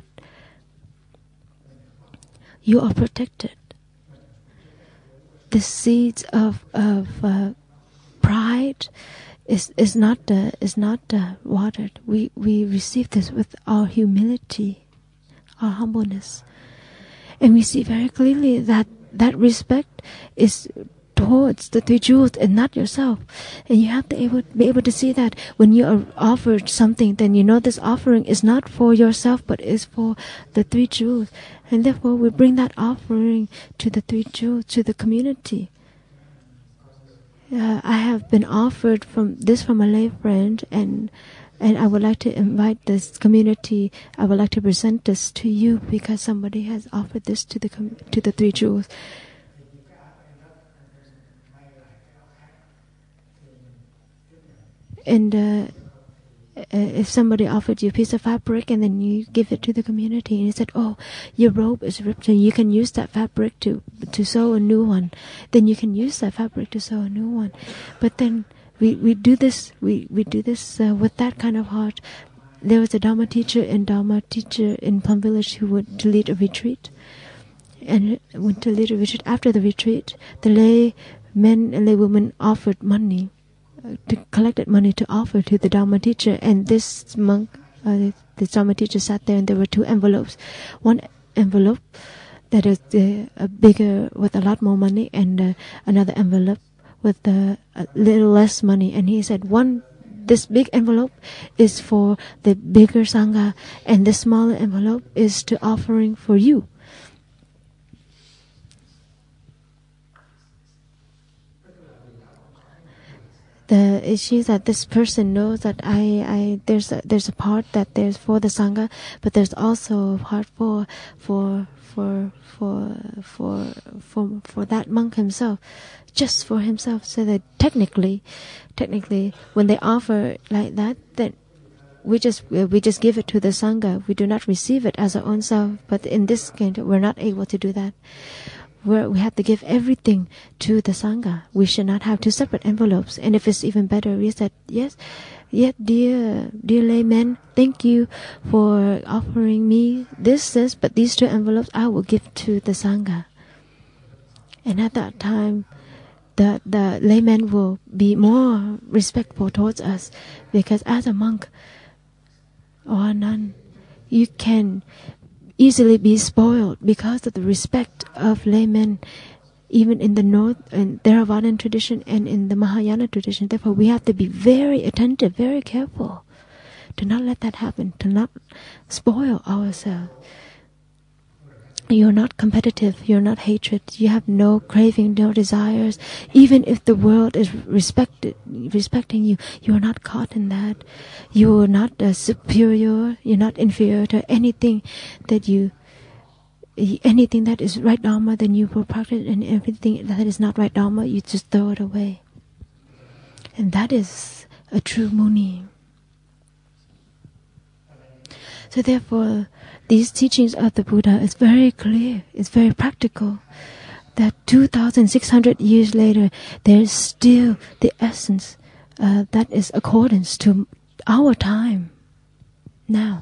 you are protected. The seeds of of uh, pride is is not uh, is not uh, watered. We we receive this with our humility, our humbleness, and we see very clearly that that respect is towards the three jewels and not yourself. And you have to able, be able to see that when you are offered something, then you know this offering is not for yourself, but is for the three jewels. And therefore we bring that offering to the three jewels, to the community. Uh, I have been offered from this from a lay friend, and and I would like to invite this community. I would like to present this to you because somebody has offered this to the com- to the three jewels. And uh, if somebody offered you a piece of fabric and then you give it to the community and you said, oh, your robe is ripped and you can use that fabric to to sew a new one, then you can use that fabric to sew a new one. But then we, we do this, we, we do this uh, with that kind of heart. There was a Dharma teacher and Dharma teacher in Plum Village who went to lead a retreat. And went to lead a retreat. After the retreat, the lay men and lay women offered money. To collected money to offer to the Dharma teacher, and this monk, uh, the Dharma teacher sat there, and there were two envelopes. One envelope that is uh, a bigger with a lot more money, and uh, another envelope with uh, a little less money. And he said, one this big envelope is for the bigger Sangha, and this smaller envelope is to offering for you. The issue is that this person knows that I, I there's a, there's a part that there's for the Sangha, but there's also a part for for for for for for for that monk himself, just for himself. So that technically, technically, when they offer like that, then we just we just give it to the Sangha. We do not receive it as our own self. But in this case, we're not able to do that. Where we have to give everything to the Sangha. We should not have two separate envelopes. And if it's even better, we said, yes, yes, dear, dear layman, thank you for offering me this, this, but these two envelopes I will give to the Sangha. And at that time, the, the layman will be more respectful towards us, because as a monk or a nun, you can easily be spoiled because of the respect of laymen, even in the North and Theravadan tradition and in the Mahayana tradition. Therefore, we have to be very attentive, very careful to not let that happen, to not spoil ourselves. You're not competitive, you're not hatred, you have no craving, no desires. Even if the world is respected, respecting you, you're not caught in that. You're not uh, superior, you're not inferior to anything that you, anything that is right Dharma, then you will practice, and everything that is not right Dharma, you just throw it away. And that is a true Muni. So therefore, these teachings of the Buddha is very clear, it's very practical, that two thousand six hundred years later, there is still the essence uh, that is accordance to our time now.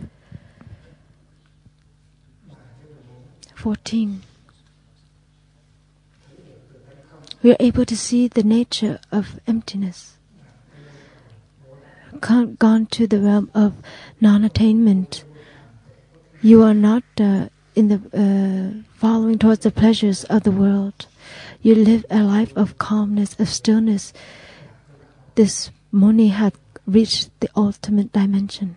fourteen. We are able to see the nature of emptiness. Gone to the realm of non-attainment. You are not uh, in the uh, following towards the pleasures of the world. You live a life of calmness, of stillness. This Muni had reached the ultimate dimension.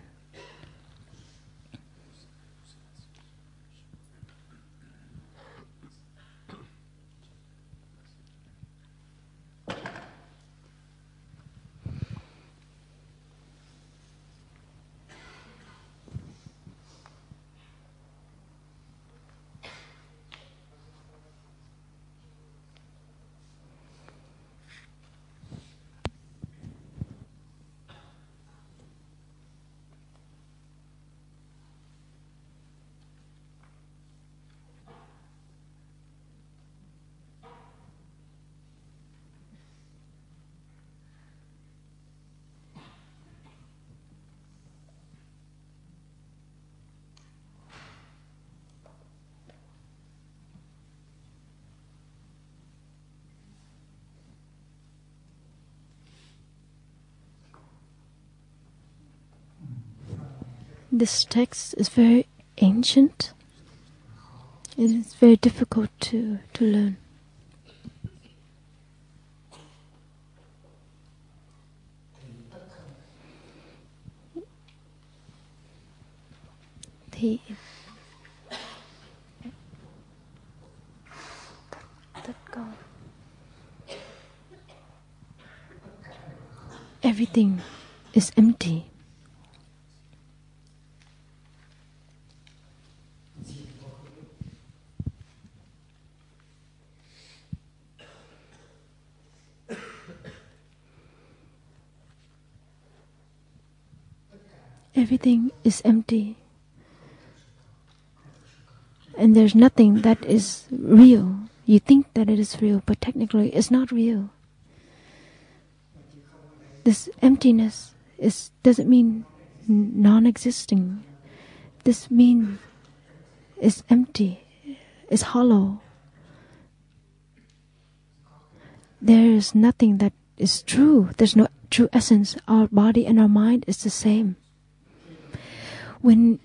This text is very ancient. It is very difficult to, to learn. The everything is empty. Everything is empty. And there's nothing that is real. You think that it is real, but technically it's not real. This emptiness is doesn't mean non-existing. This means it's empty, it's hollow. There is nothing that is true. There's no true essence. Our body and our mind is the same. When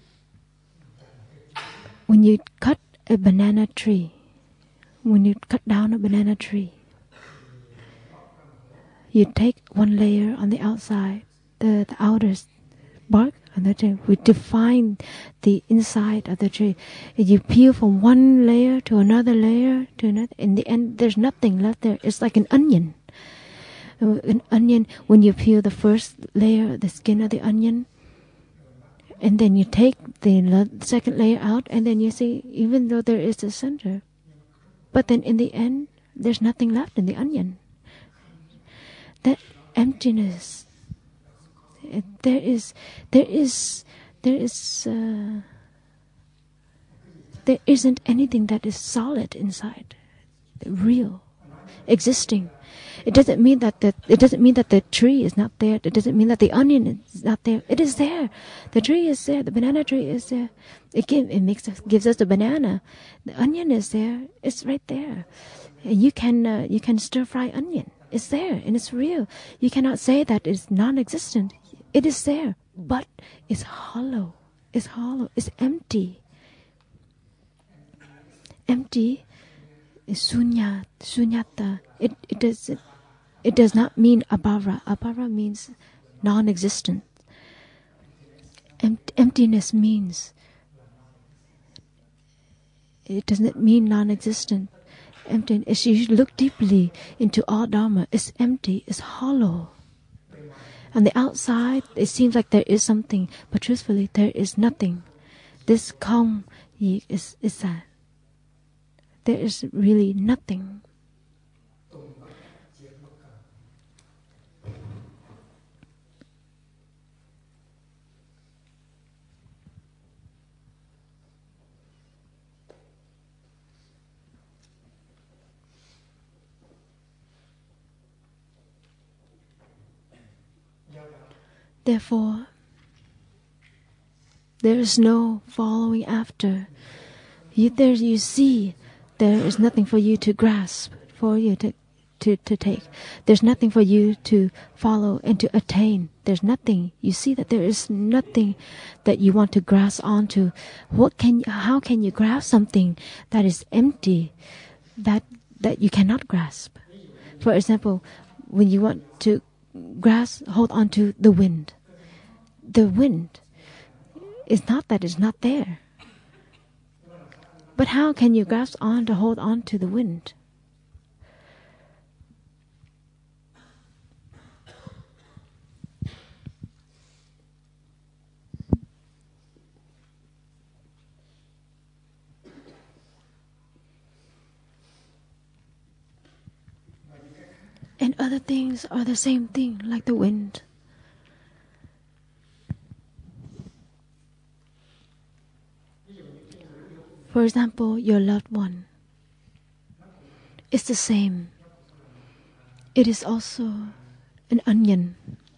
when you cut a banana tree, when you cut down a banana tree, you take one layer on the outside, the, the outer bark on the tree. We define the inside of the tree. If you peel from one layer to another layer to another, in the end, there's nothing left there. It's like an onion. An onion, when you peel the first layer, the skin of the onion, and then you take the second layer out, and then you see, even though there is a center, but then in the end, there's nothing left in the onion. That emptiness, it, there is, there is, there is, uh, there isn't anything that is solid inside, real, existing. It doesn't mean that the it doesn't mean that the tree is not there. It doesn't mean that the onion is not there. It is there. The tree is there. The banana tree is there. It give, it makes us, gives us the banana. The onion is there. It's right there. And you can uh, you can stir fry onion. It's there and it's real. You cannot say that it's non-existent. It is there, but it's hollow. It's hollow. It's empty. Empty is sunya, sunyata. It it does it, it does not mean abhara. Abhara means non-existent. Empt, emptiness means, it doesn't mean non-existent. Empty. If you look deeply into all Dharma, it's empty, it's hollow. On the outside, it seems like there is something, but truthfully, there is nothing. This calm is is that. There is really nothing. Therefore, there is no following after. You, there you see, there is nothing for you to grasp, for you to, to, to take. There's nothing for you to follow and to attain. There's nothing. You see that there is nothing that you want to grasp onto. What can? How can you grasp something that is empty, that that you cannot grasp? For example, when you want to grasp, hold on to the wind. The wind is not that it's not there. But how can you grasp on to hold on to the wind? And other things are the same thing, like the wind. For example, your loved one. It's the same. It is also an onion.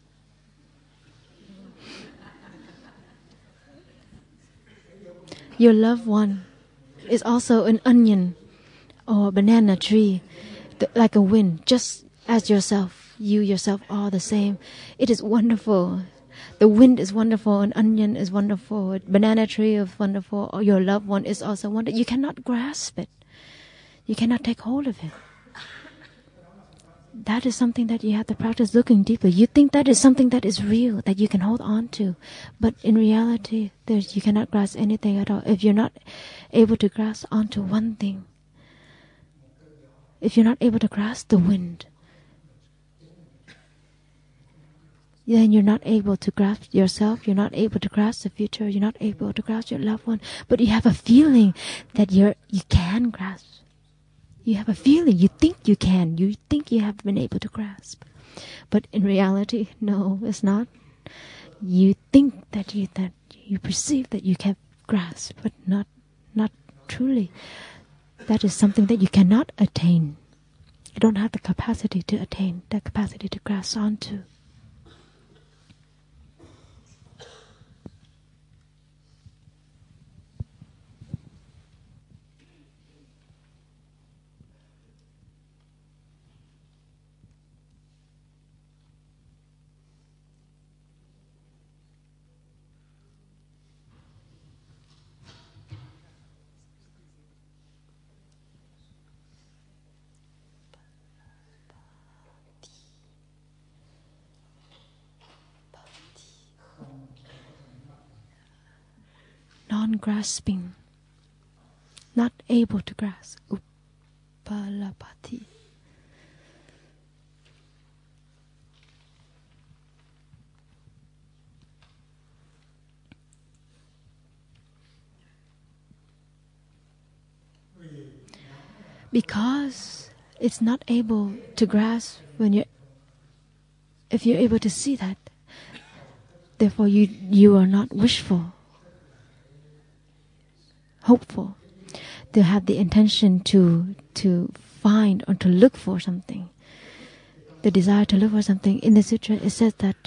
Your loved one is also an onion or a banana tree, like a wind, just as yourself. You yourself are the same. It is wonderful. The wind is wonderful, an onion is wonderful, a banana tree is wonderful, or your loved one is also wonderful. You cannot grasp it. You cannot take hold of it. That is something that you have to practice looking deeper. You think that is something that is real, that you can hold on to. But in reality, there's, you cannot grasp anything at all. If you're not able to grasp onto one thing, if you're not able to grasp the wind, then you're not able to grasp yourself, you're not able to grasp the future, you're not able to grasp your loved one, but you have a feeling that you're you can grasp. You have a feeling, you think you can, you think you have been able to grasp. But in reality, no, it's not. You think that you that you perceive that you can grasp, but not not truly. That is something that you cannot attain. You don't have the capacity to attain, the capacity to grasp onto. non-grasping, not able to grasp. Upalapati. Because it's not able to grasp when you're, if you're able to see that, therefore you you are not wishful, hopeful, to have the intention to to find or to look for something. The desire to look for something. In the sutra it says that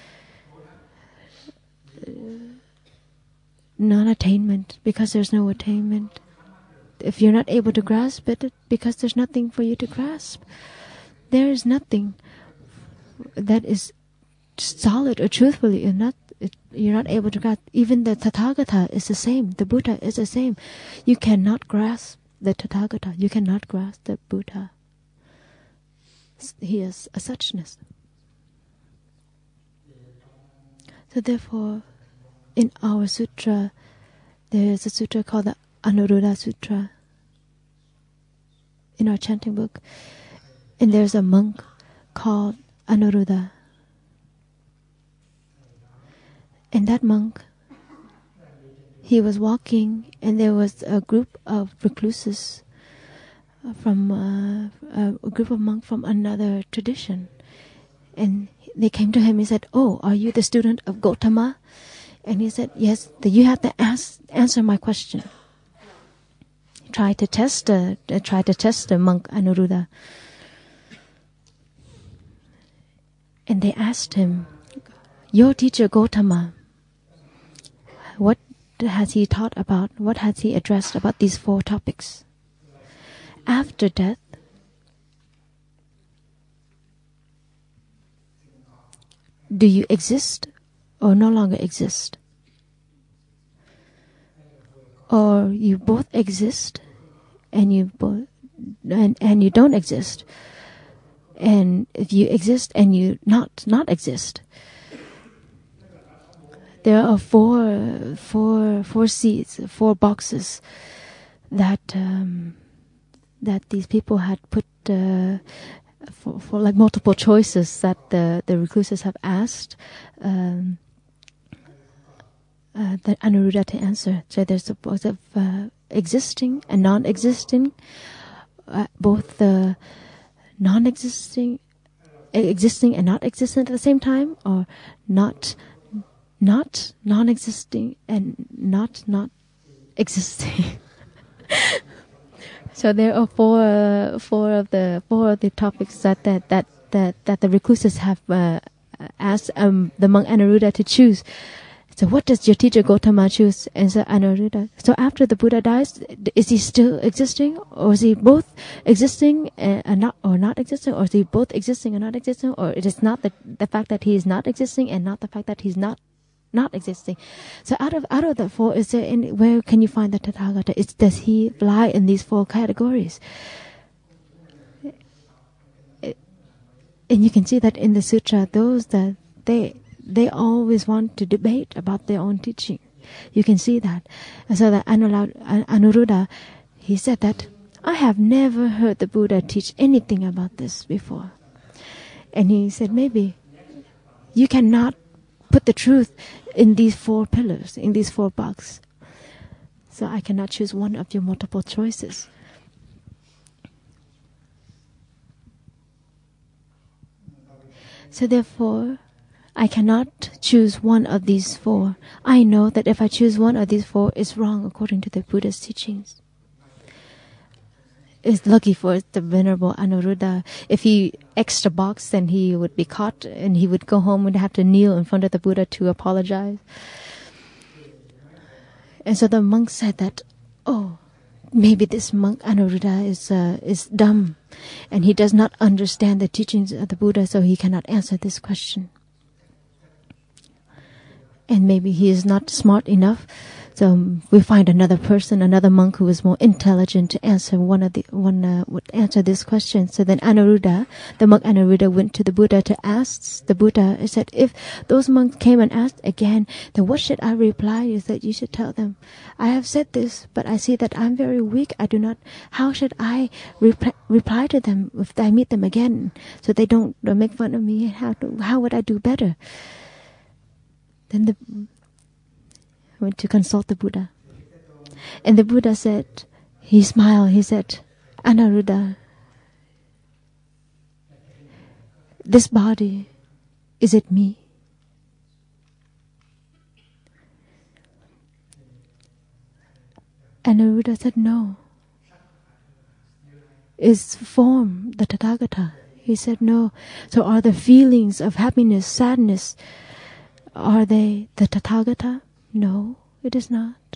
uh, non-attainment, because there's no attainment. If you're not able to grasp it, because there's nothing for you to grasp. There is nothing that is solid or truthfully. You're not, you're not able to grasp. Even the Tathagata is the same. The Buddha is the same. You cannot grasp the Tathagata. You cannot grasp the Buddha. He is a suchness. So therefore, in our sutra, there is a sutra called the Anuruddha Sutra in our chanting book, and there's a monk called Anuruddha, and that monk, he was walking, and there was a group of recluses from uh, a group of monks from another tradition, and they came to him and said, "Oh, are you the student of Gautama?" And he said, "Yes, you have to ask, answer my question." Try to test the uh, try to test the monk Anuruddha, and they asked him, "Your teacher Gautama, what has he taught about? What has he addressed about these four topics? After death, do you exist or no longer exist? Or you both exist and you both and, and you don't exist. And if you exist and you not not exist, there are four four four seats, four boxes that um, that these people had put uh, for, for like multiple choices that the the recluses have asked. Um, Uh, that Anuruddha to answer. So there's a both of uh, existing and non-existing, uh, both the non-existing, existing and not existent at the same time, or not, not non-existing and not not existing. So there are four uh, four of the four of the topics that that that that, that the recluses have uh, asked um, the monk Anuruddha to choose. So what does your teacher Gautama choose? And so Anuruddha. So after the Buddha dies, is he still existing, or is he both existing and not, or not existing, or is he both existing and not existing, or it is not the the fact that he is not existing and not the fact that he's not not existing? So out of out of the four, is there any, where can you find the Tathagata? Is, does he lie in these four categories? And you can see that in the sutra, those that they. They always want to debate about their own teaching. You can see that. And so that Anuruddha, he said that, "I have never heard the Buddha teach anything about this before." And he said, maybe you cannot put the truth in these four pillars, in these four boxes. So I cannot choose one of your multiple choices. So therefore, I cannot choose one of these four. I know that if I choose one of these four, it's wrong according to the Buddha's teachings. It's lucky for the Venerable Anuruddha. If he X'd a box, then he would be caught and he would go home and have to kneel in front of the Buddha to apologize. And so the monk said that, "Oh, maybe this monk Anuruddha is uh, is dumb and he does not understand the teachings of the Buddha, so he cannot answer this question. And maybe he is not smart enough So um, we find another person, another monk who was more intelligent to answer one of the one uh, would answer this question. So then Anuruddha, the monk Anuruddha, went to the Buddha to ask the Buddha. He said, if those monks came and asked again, then what should I reply? He said, you should tell them, I have said this, but I see that I'm very weak. I do not. How should I reply, reply to them if I meet them again, so they don't uh, make fun of me? How to, how would I do better? Then the went to consult the Buddha. And the Buddha said, he smiled, he said, Anuruddha, this body, is it me? Anuruddha said, no. Is form the Tathagata? He said, no. So are the feelings of happiness, sadness, are they the Tathagata? No, it is not.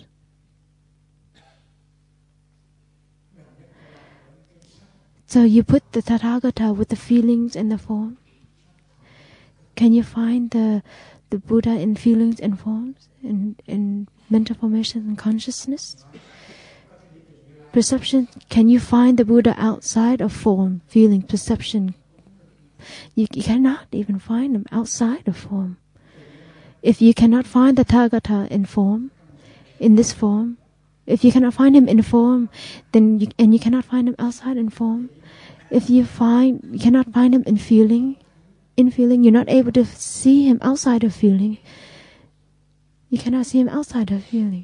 So you put the Tathagata with the feelings and the form. Can you find the the Buddha in feelings and forms, in, in mental formation and consciousness? Perception, can you find the Buddha outside of form, feeling, perception? You, you cannot even find him outside of form. If you cannot find the Tathagata in form, in this form, if you cannot find him in form, then you, and you cannot find him outside in form. If you find you cannot find him in feeling, in feeling, you're not able to see him outside of feeling. You cannot see him outside of feeling.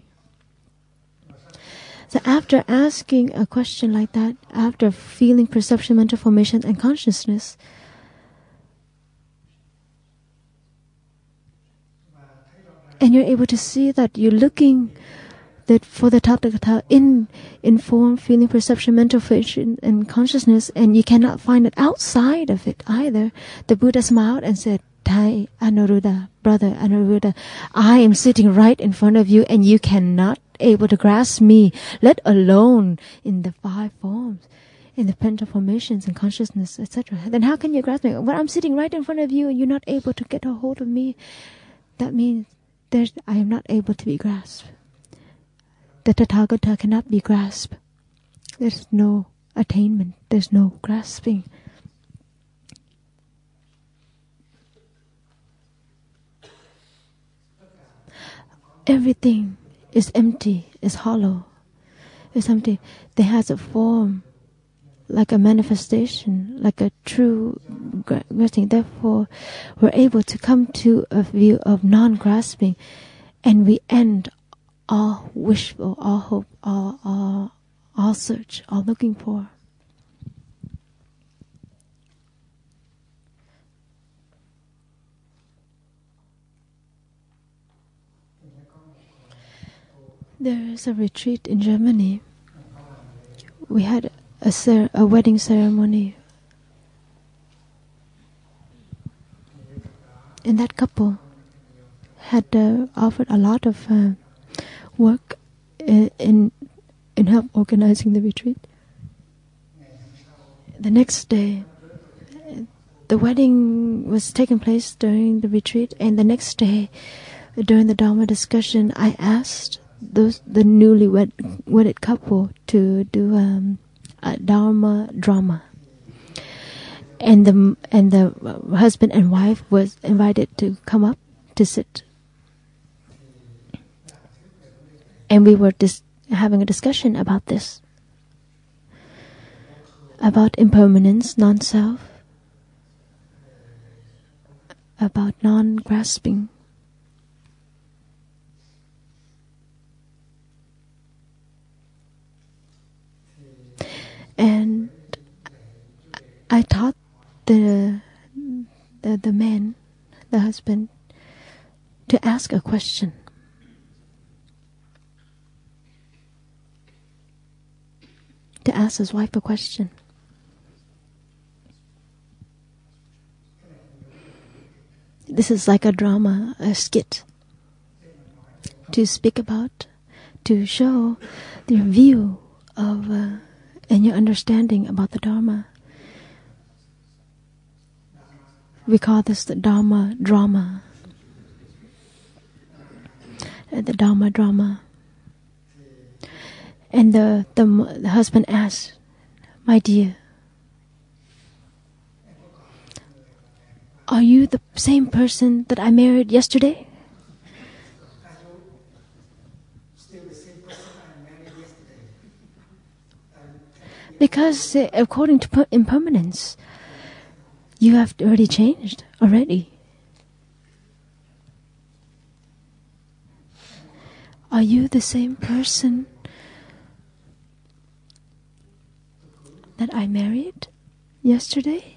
So after asking a question like that, after feeling, perception, mental formation, and consciousness, and you're able to see that you're looking that for the Tathagata in in form, feeling, perception, mental formation, and consciousness, and you cannot find it outside of it either. The Buddha smiled and said, "Tai Anuruddha, brother Anuruddha, I am sitting right in front of you, and you cannot able to grasp me, let alone in the five forms, in the mental formations and consciousness, et cetera. Then how can you grasp me? When I'm sitting right in front of you, and you're not able to get a hold of me, that means there's, I am not able to be grasped. The Tathagata cannot be grasped. There's no attainment. There's no grasping. Everything is empty, is hollow, is empty. There has a form, like a manifestation, like a true grasping. Therefore, we're able to come to a view of non-grasping, and we end all wishful, all hope, all, all, all search, all looking for. There is a retreat in Germany. We had a, cer- a wedding ceremony. And that couple had uh, offered a lot of uh, work in, in in help organizing the retreat. The next day, the wedding was taking place during the retreat, and the next day, during the Dharma discussion, I asked those the newly wed, wedded couple to do um, a Dharma drama, and the and the husband and wife was invited to come up to sit, and we were dis- having a discussion about this, about impermanence, non-self, about non-grasping. And I taught the, the the man, the husband, to ask a question. To ask his wife a question. This is like a drama, a skit. To speak about, to show the view of uh, and your understanding about the Dharma. We call this the Dharma drama. Uh, the Dharma drama. And the, the, the husband asked, "My dear, are you the same person that I married yesterday?" Because uh, according to per- impermanence, you have already changed already. Are you the same person that I married yesterday?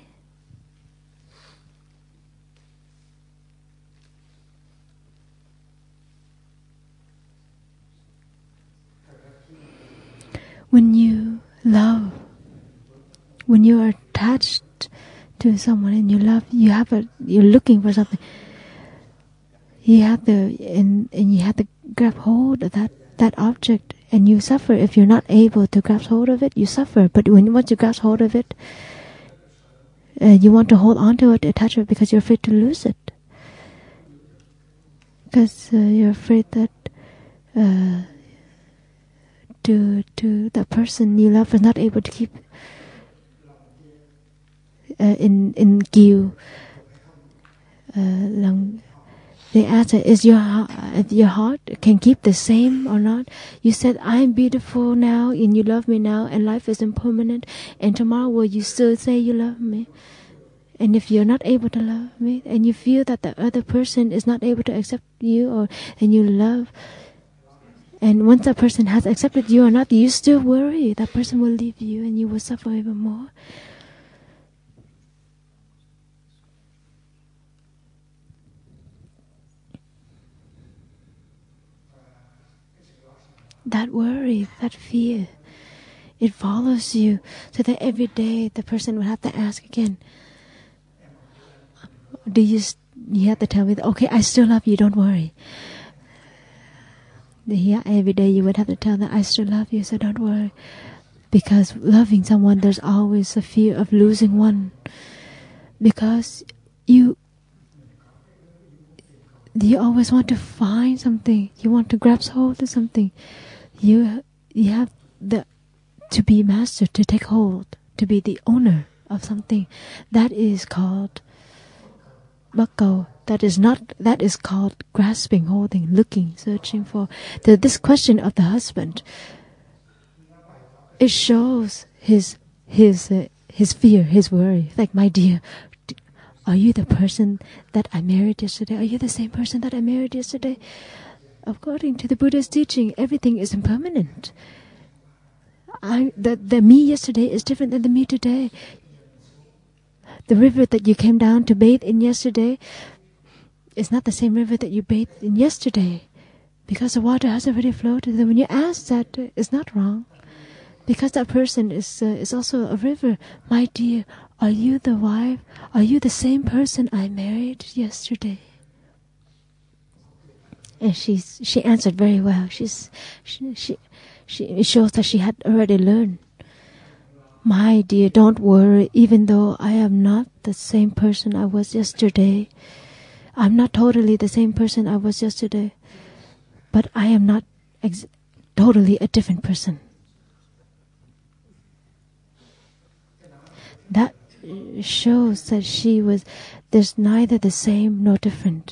When you love, when you are attached to someone and you love, you have a, you're looking for something. You have the, and, and you have to grab hold of that, that object, and you suffer if you're not able to grasp hold of it. You suffer, but when once you grasp hold of it, uh, you want to hold on to it, attach to it, because you're afraid to lose it. Because uh, you're afraid that uh, to to the person you love is not able to keep uh, in in Gyu. Uh, they asked, "Is your uh, your heart can keep the same or not?" You said, "I'm beautiful now, and you love me now, and life is impermanent. And tomorrow, will you still say you love me? And if you're not able to love me, and you feel that the other person is not able to accept you, or and you love." And once that person has accepted you or not, you still worry that person will leave you and you will suffer even more. That worry, that fear, it follows you, so that every day the person will have to ask again, do you, you have to tell me, okay, I still love you, don't worry. Yeah, every day you would have to tell them, I still love you, so don't worry. Because loving someone, there's always a fear of losing one. Because you you always want to find something. You want to grasp hold of something. You you have the to be master, to take hold, to be the owner of something. That is called Buckle. That is not. That is called grasping, holding, looking, searching for. The, this question of the husband, it shows his his uh, his fear, his worry. Like, my dear, are you the person that I married yesterday? Are you the same person that I married yesterday? According to the Buddha's teaching, everything is impermanent. I the the me yesterday is different than the me today. The river that you came down to bathe in yesterday is not the same river that you bathed in yesterday, because the water has already flowed. And when you ask that, uh, it's not wrong, because that person is uh, is also a river. My dear, are you the wife? Are you the same person I married yesterday? And she's she answered very well. She's she she, she it shows that she had already learned. My dear, don't worry. Even though I am not the same person I was yesterday, I'm not totally the same person I was yesterday, but I am not ex- totally a different person. That shows that she was, there's neither the same nor different.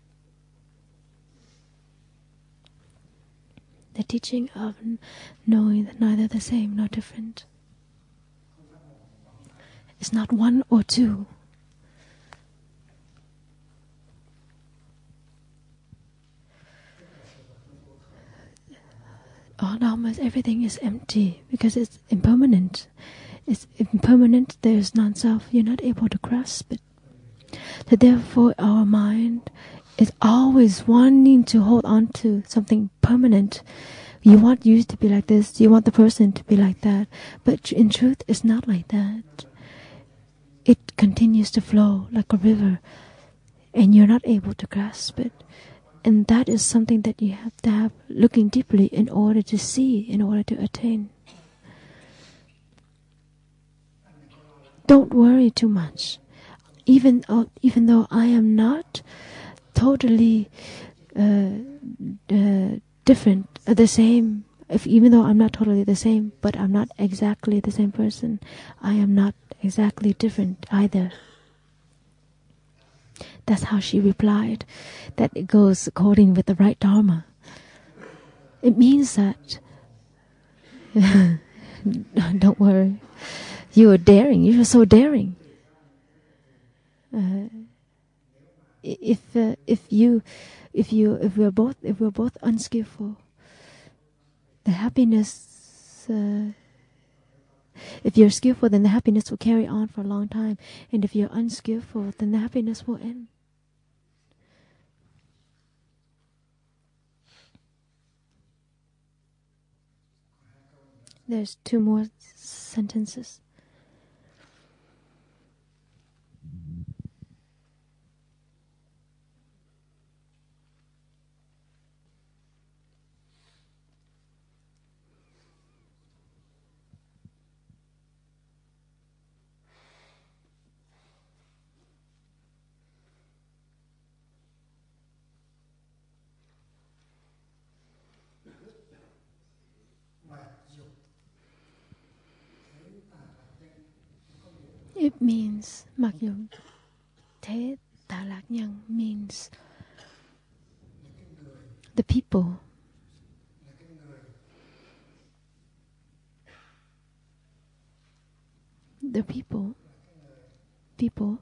The teaching of knowing that neither the same nor different. It's not one or two. All dharmas, everything is empty because it's impermanent. It's impermanent, there is non-self. You're not able to grasp it. So therefore our mind is always wanting to hold on to something permanent. You want you to be like this, you want the person to be like that. But in truth, it's not like that. It continues to flow like a river, and you're not able to grasp it. And that is something that you have to have looking deeply in order to see, in order to attain. Don't worry too much. Even uh, even though I am not totally uh, uh, different, uh, the same If even though I'm not totally the same, but I'm not exactly the same person, I am not exactly different either. That's how she replied. That it goes according with the right dharma. It means that don't worry, you are daring. You are so daring. Uh, if uh, if you if you if we're both if we're both unskillful, the happiness. Uh, if you're skillful, then the happiness will carry on for a long time, and if you're unskillful, then the happiness will end. There's two more sentences. It means mặc dù thế Tà Lạc Nhân means the people. The people, people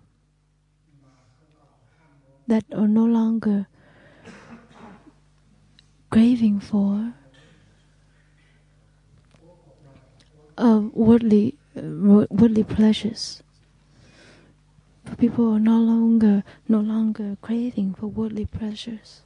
that are no longer craving for uh, worldly uh, worldly pleasures. People are no longer no longer craving for worldly pleasures.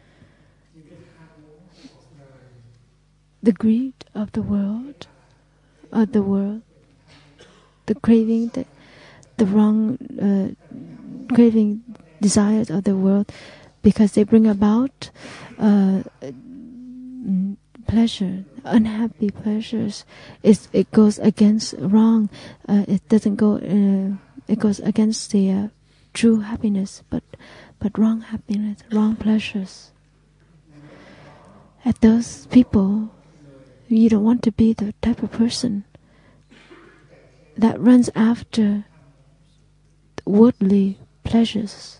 The greed of the world, of the world, the craving, the, the wrong uh, craving, desires of the world, because they bring about uh, pleasure, unhappy pleasures. It's, it goes against wrong. Uh, it doesn't go. Uh, it goes against the uh, true happiness, but but wrong happiness, wrong pleasures. At those people, you don't want to be the type of person that runs after worldly pleasures.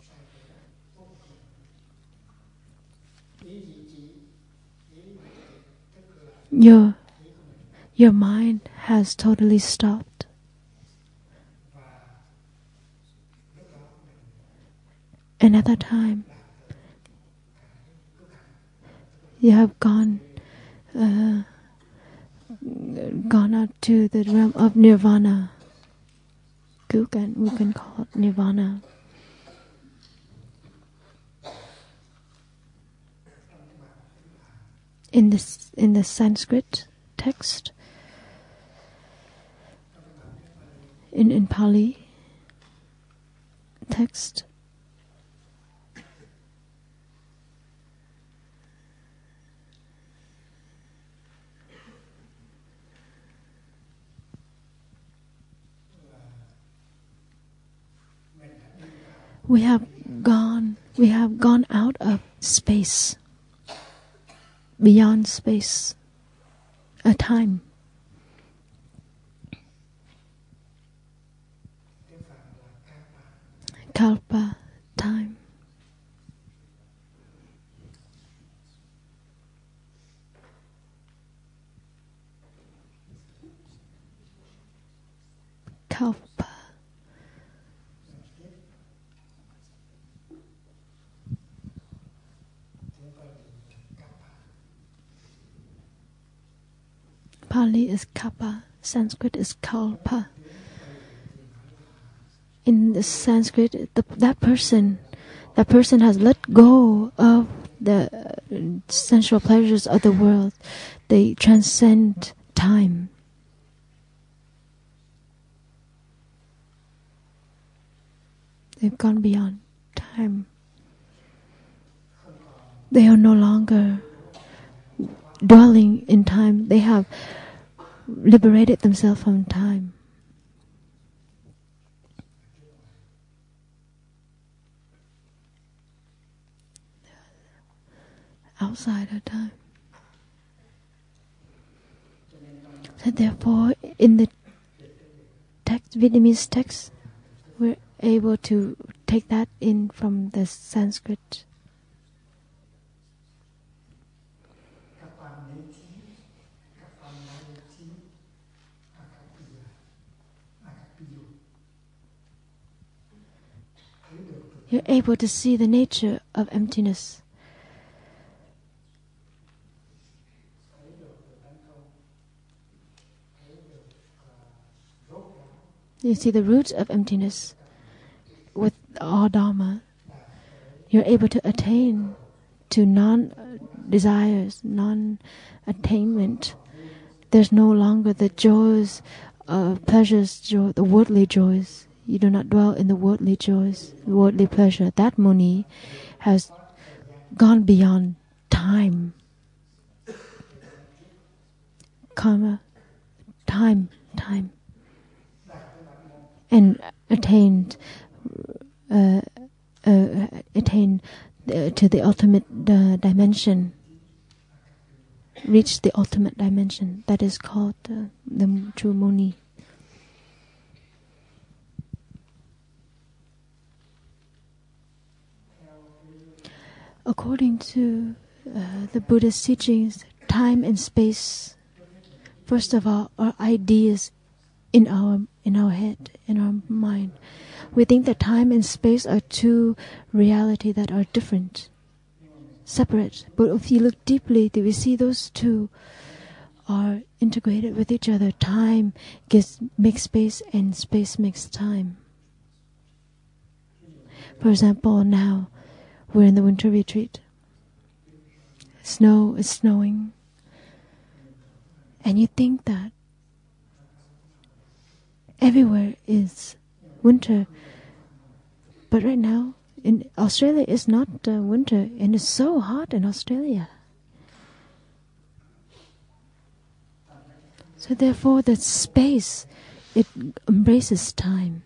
Your, your mind has totally stopped. And at that time, you have gone uh, gone out to the realm of nirvana. We can, we can call it nirvana. In this, in the Sanskrit text, in in Pali text, we have gone, we have gone out of space, beyond space, a time. Kalpa, time. Kalpa. Pali is kappa, Sanskrit is kalpa. In the Sanskrit, the, that person, that person has let go of the uh, sensual pleasures of the world. They transcend time. They've gone beyond time. They are no longer dwelling in time. They have liberated themselves from time. Outside of time. So therefore, in the text, Vietnamese text, we're able to take that in from the Sanskrit. You're able to see the nature of emptiness. You see the roots of emptiness with all Dharma. You're able to attain to non-desires, non-attainment. There's no longer the joys, uh, pleasures, joy, the worldly joys. You do not dwell in the worldly joys, worldly pleasure. That Muni has gone beyond time. Karma, time, time. And attained, uh, uh, attained uh, to the ultimate uh, dimension. Reached the ultimate dimension. That is called uh, the true Muni. According to uh, the Buddhist teachings, time and space, first of all, are ideas in our in our head, in our mind. We think that time and space are two realities that are different, separate. But if you look deeply, we see those two are integrated with each other. Time gives makes space, and space makes time. For example, now we're in the winter retreat. Snow is snowing. And you think that everywhere is winter. But right now, in Australia, it's not uh, winter. And it's so hot in Australia. So therefore, the space, it embraces time.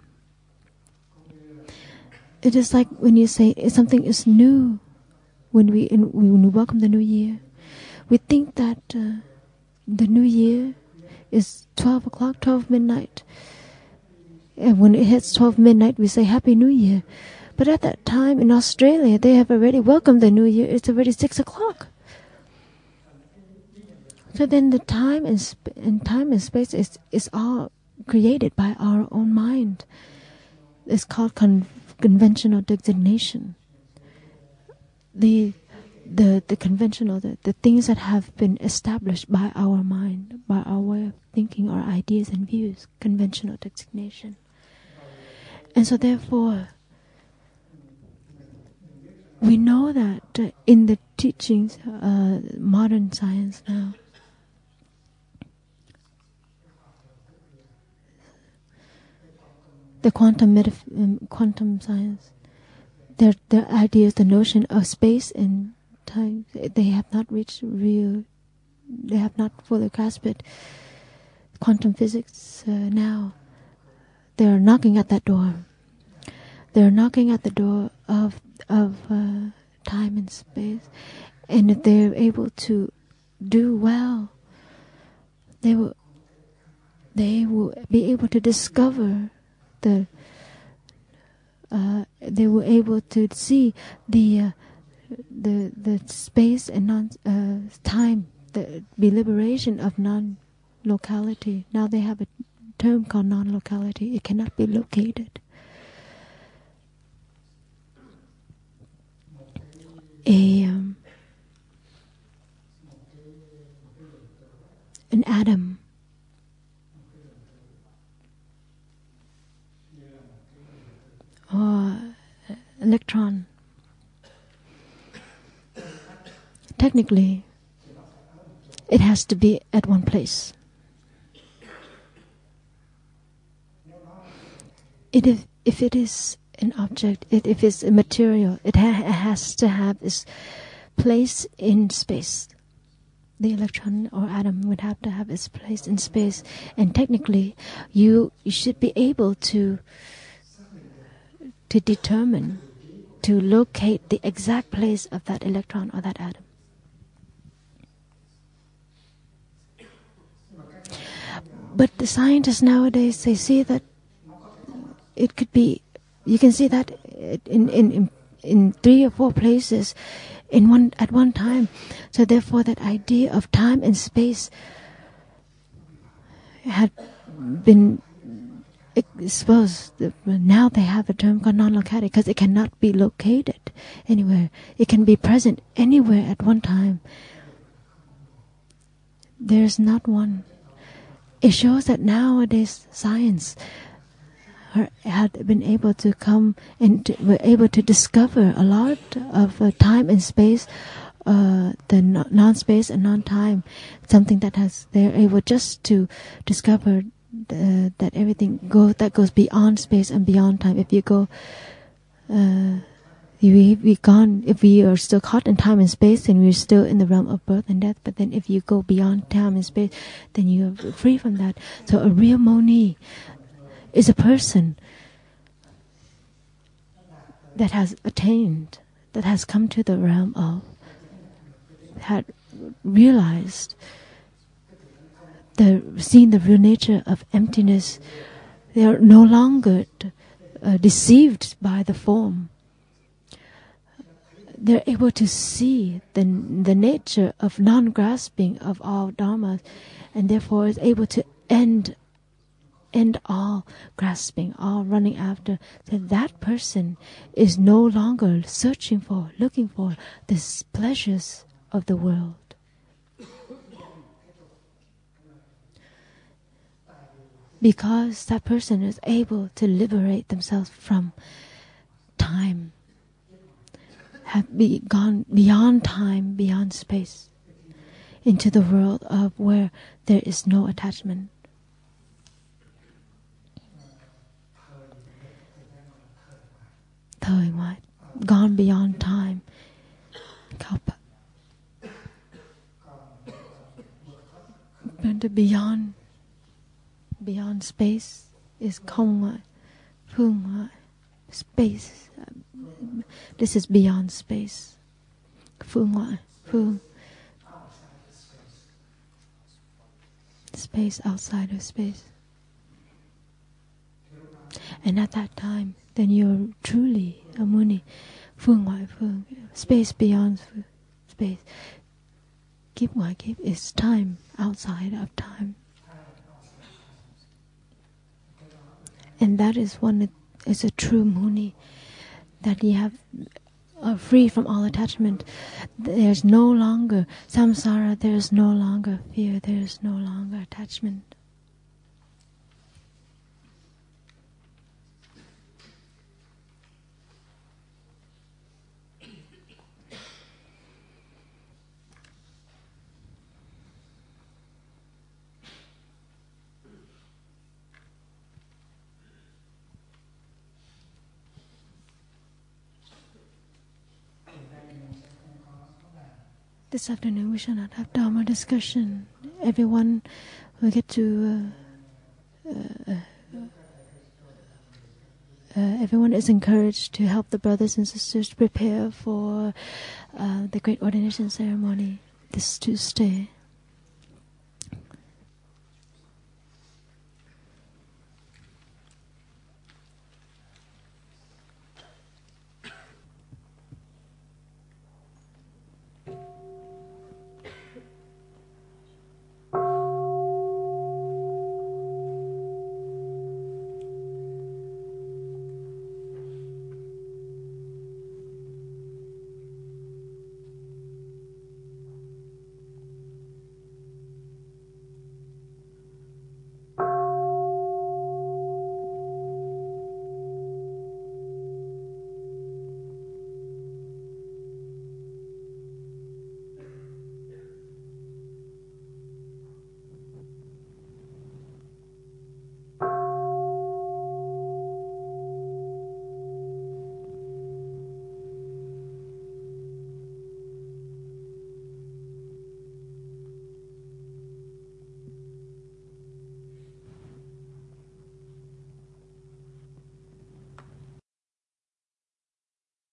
It is like when you say something is new, when we in, when we welcome the new year, we think that uh, the new year is twelve o'clock, twelve midnight. And when it hits twelve midnight, we say Happy New Year. But at that time in Australia, they have already welcomed the new year. It's already six o'clock. So then the time and, sp- and time and space is, is all created by our own mind. It's called con- conventional designation. The the the conventional, the, the things that have been established by our mind, by our way of thinking, our ideas and views, conventional designation. And so therefore, we know that uh, in the teachings, uh, modern science now, the quantum metaph- um, quantum science, their their ideas, the notion of space and time, they have not reached real. They have not fully grasped it. Quantum physics uh, now, they are knocking at that door. They are knocking at the door of of uh, time and space, and if they are able to do well, they will they will be able to discover. The, uh, they were able to see the uh, the the space and non uh, time, the liberation of non-locality. Now they have a term called non-locality. It cannot be located. A um, an atom. Or electron. Technically, it has to be at one place. It if, if it is an object, it, if it's a material, it, ha- it has to have its place in space. The electron or atom would have to have its place in space. And technically, you, you should be able to to determine, to locate the exact place of that electron or that atom. But the scientists nowadays, they see that it could be, you can see that in, in, in, in three or four places in one at one time. So therefore that idea of time and space had been exposed. Now they have a term called non-located because it cannot be located anywhere. It can be present anywhere at one time. There's not one. It shows that nowadays science are, had been able to come and to, were able to discover a lot of uh, time and space, uh, the no- non-space and non-time, something that has they're able just to discover uh, that everything go that goes beyond space and beyond time. If you go, uh, we we gone. If we are still caught in time and space, then we're still in the realm of birth and death. But then, if you go beyond time and space, then you are free from that. So, a real Moni is a person that has attained, that has come to the realm of, had realized, the seen the real nature of emptiness. They are no longer uh, deceived by the form. They're able to see the the nature of non-grasping of all dharmas, and therefore is able to end end all grasping, all running after. That that person is no longer searching for, looking for the pleasures of the world. Because that person is able to liberate themselves from time, have be gone beyond time, beyond space, into the world of where there is no attachment. Thời ngoại, gone beyond time. But beyond, beyond space is không ngoại, phương ngoại, space. This is beyond space. Phương ngoại, phương. Space outside of space. And at that time, then you're truly a Muni. Phương ngoại, phương. Space beyond space. Kiếp ngoại kiếp is time outside of time. And that is one is a true Muni. That you have are free from all attachment. There's no longer samsara, there's no longer fear, there's no longer attachment. This afternoon we shall not have Dharma discussion. Everyone will get to... Uh, uh, uh, everyone is encouraged to help the brothers and sisters prepare for uh, the great ordination ceremony this Tuesday.